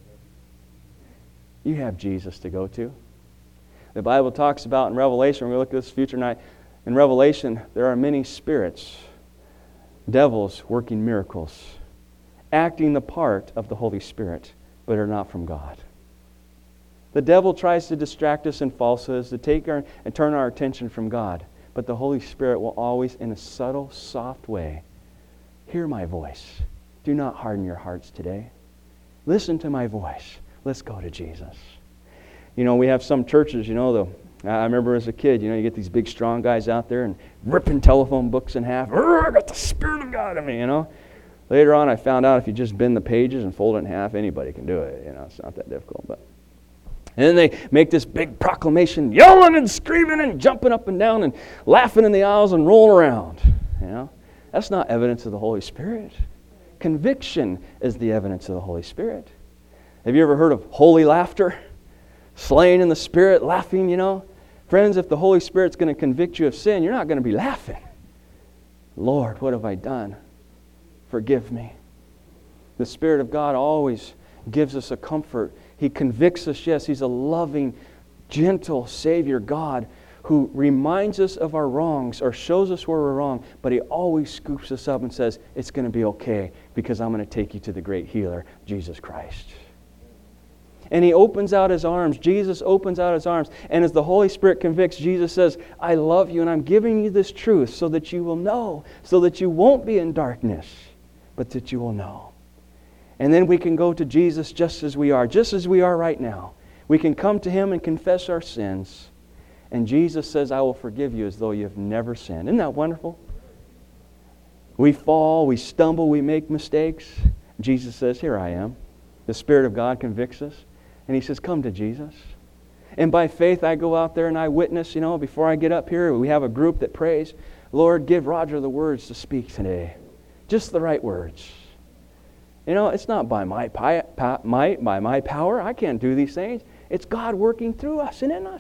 You have Jesus to go to. The Bible talks about in Revelation, when we look at this future night, in Revelation there are many spirits, devils working miracles, acting the part of the Holy Spirit, but are not from God. The devil tries to distract us in falsehoods, to take our and turn our attention from God. But the Holy Spirit will always, in a subtle, soft way, hear my voice. Do not harden your hearts today. Listen to my voice. Let's go to Jesus. You know, we have some churches, you know, though. I remember as a kid, you know, you get these big, strong guys out there and ripping telephone books in half. I got the Spirit of God in me, you know. Later on, I found out if you just bend the pages and fold it in half, anybody can do it. You know, it's not that difficult. But and then they make this big proclamation, yelling and screaming and jumping up and down and laughing in the aisles and rolling around. You know, that's not evidence of the Holy Spirit. Conviction is the evidence of the Holy Spirit. Have you ever heard of holy laughter? Slaying in the Spirit, laughing, you know. Friends, if the Holy Spirit's going to convict you of sin, you're not going to be laughing. Lord, what have I done? Forgive me. The Spirit of God always gives us a comfort. He convicts us, yes. He's a loving, gentle Savior God who reminds us of our wrongs or shows us where we're wrong, but He always scoops us up and says, it's going to be okay because I'm going to take you to the great healer, Jesus Christ. And He opens out His arms. Jesus opens out His arms. And as the Holy Spirit convicts, Jesus says, I love you and I'm giving you this truth so that you will know, so that you won't be in darkness, but that you will know. And then we can go to Jesus just as we are, just as we are right now. We can come to Him and confess our sins. And Jesus says, I will forgive you as though you have never sinned. Isn't that wonderful? We fall, we stumble, we make mistakes. Jesus says, here I am. The Spirit of God convicts us. And He says, come to Jesus. And by faith, I go out there and I witness, you know, before I get up here, we have a group that prays, Lord, give Roger the words to speak today. Just the right words. You know, it's not by my pi- pa- might, by my power. I can't do these things. It's God working through us and in us.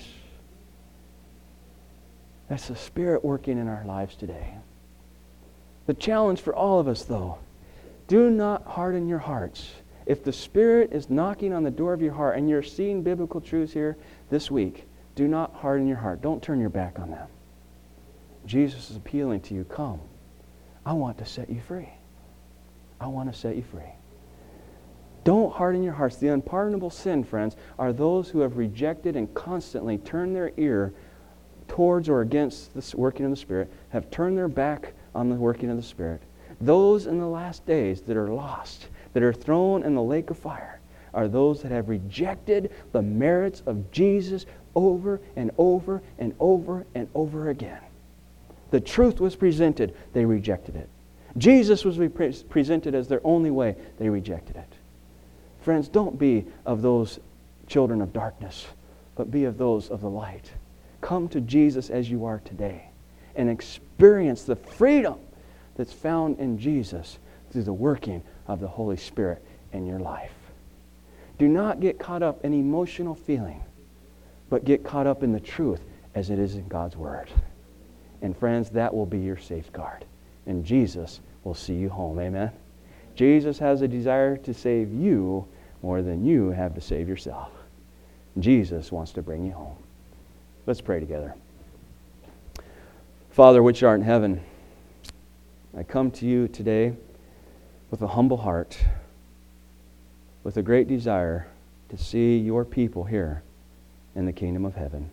That's the Spirit working in our lives today. The challenge for all of us, though, do not harden your hearts. If the Spirit is knocking on the door of your heart and you're seeing biblical truths here this week, do not harden your heart. Don't turn your back on them. Jesus is appealing to you. Come. I want to set you free. I want to set you free. Don't harden your hearts. The unpardonable sin, friends, are those who have rejected and constantly turned their ear towards or against the working of the Spirit, have turned their back on the working of the Spirit. Those in the last days that are lost, that are thrown in the lake of fire, are those that have rejected the merits of Jesus over and over and over and over again. The truth was presented, they rejected it. Jesus was pre- presented as their only way, they rejected it. Friends, don't be of those children of darkness, but be of those of the light. Come to Jesus as you are today and experience the freedom that's found in Jesus through the working of the Holy Spirit in your life. Do not get caught up in emotional feeling, but get caught up in the truth as it is in God's Word. And friends, that will be your safeguard. And Jesus will see you home. Amen? Jesus has a desire to save you more than you have to save yourself. Jesus wants to bring you home. Let's pray together. Father, which art in heaven, I come to you today with a humble heart, with a great desire to see your people here in the kingdom of heaven.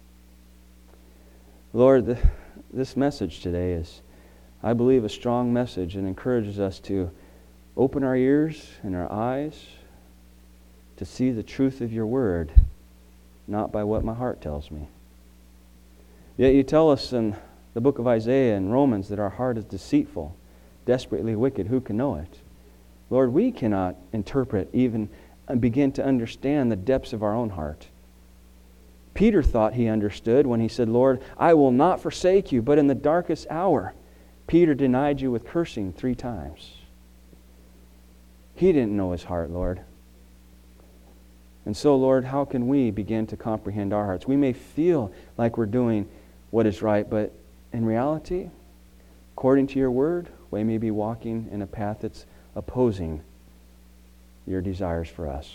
Lord, the, this message today is, I believe, a strong message and encourages us to open our ears and our eyes to see the truth of your word, not by what my heart tells me. Yet you tell us in the book of Isaiah and Romans that our heart is deceitful, desperately wicked. Who can know it? Lord, we cannot interpret, even begin to understand the depths of our own heart. Peter thought he understood when he said, Lord, I will not forsake you, but in the darkest hour, Peter denied you with cursing three times. He didn't know his heart, Lord. And so, Lord, how can we begin to comprehend our hearts? We may feel like we're doing what is right, but in reality, according to your word, we may be walking in a path that's opposing your desires for us.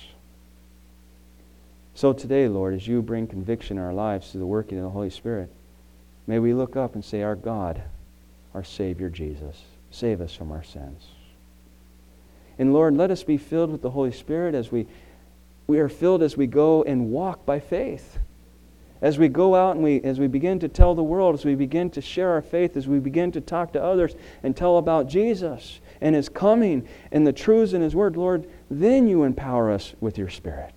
So today, Lord, as you bring conviction in our lives through the working of the Holy Spirit, may we look up and say, our God, our Savior Jesus, save us from our sins. And Lord, let us be filled with the Holy Spirit as we, we are filled as we go and walk by faith. As we go out and we, as we begin to tell the world, as we begin to share our faith, as we begin to talk to others and tell about Jesus and His coming and the truths in His Word, Lord, then you empower us with your Spirit.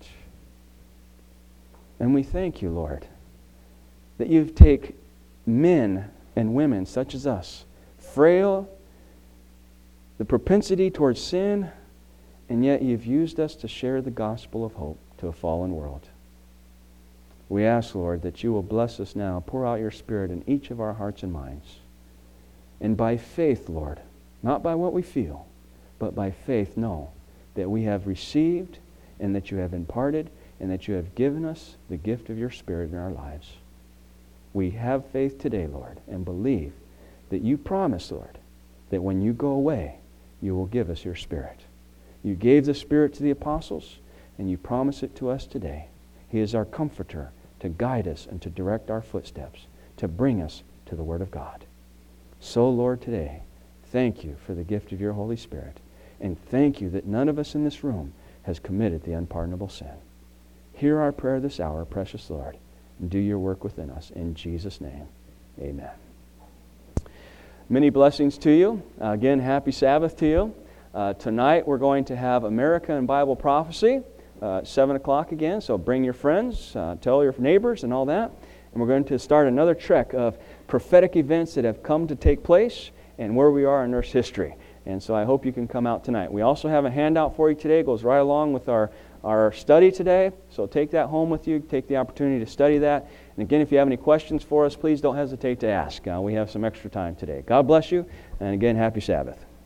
And we thank you, Lord, that you take men and women such as us, frail, the propensity towards sin, and yet you've used us to share the gospel of hope to a fallen world. We ask, Lord, that you will bless us now, pour out your Spirit in each of our hearts and minds. And by faith, Lord, not by what we feel, but by faith know that we have received and that you have imparted and that you have given us the gift of your Spirit in our lives. We have faith today, Lord, and believe that you promise, Lord, that when you go away, you will give us your Spirit. You gave the Spirit to the apostles, and you promise it to us today. He is our comforter to guide us and to direct our footsteps, to bring us to the Word of God. So, Lord, today, thank you for the gift of your Holy Spirit, and thank you that none of us in this room has committed the unpardonable sin. Hear our prayer this hour, precious Lord, and do your work within us. In Jesus' name, amen. Many blessings to you. Uh, again, happy Sabbath to you. Uh, tonight we're going to have America in Bible Prophecy, uh, seven o'clock again, so bring your friends, uh, tell your neighbors and all that. And we're going to start another trek of prophetic events that have come to take place and where we are in Earth's history. And so I hope you can come out tonight. We also have a handout for you today. It goes right along with our, our study today. So take that home with you. Take the opportunity to study that. And again, if you have any questions for us, please don't hesitate to ask. Uh, we have some extra time today. God bless you. And again, happy Sabbath.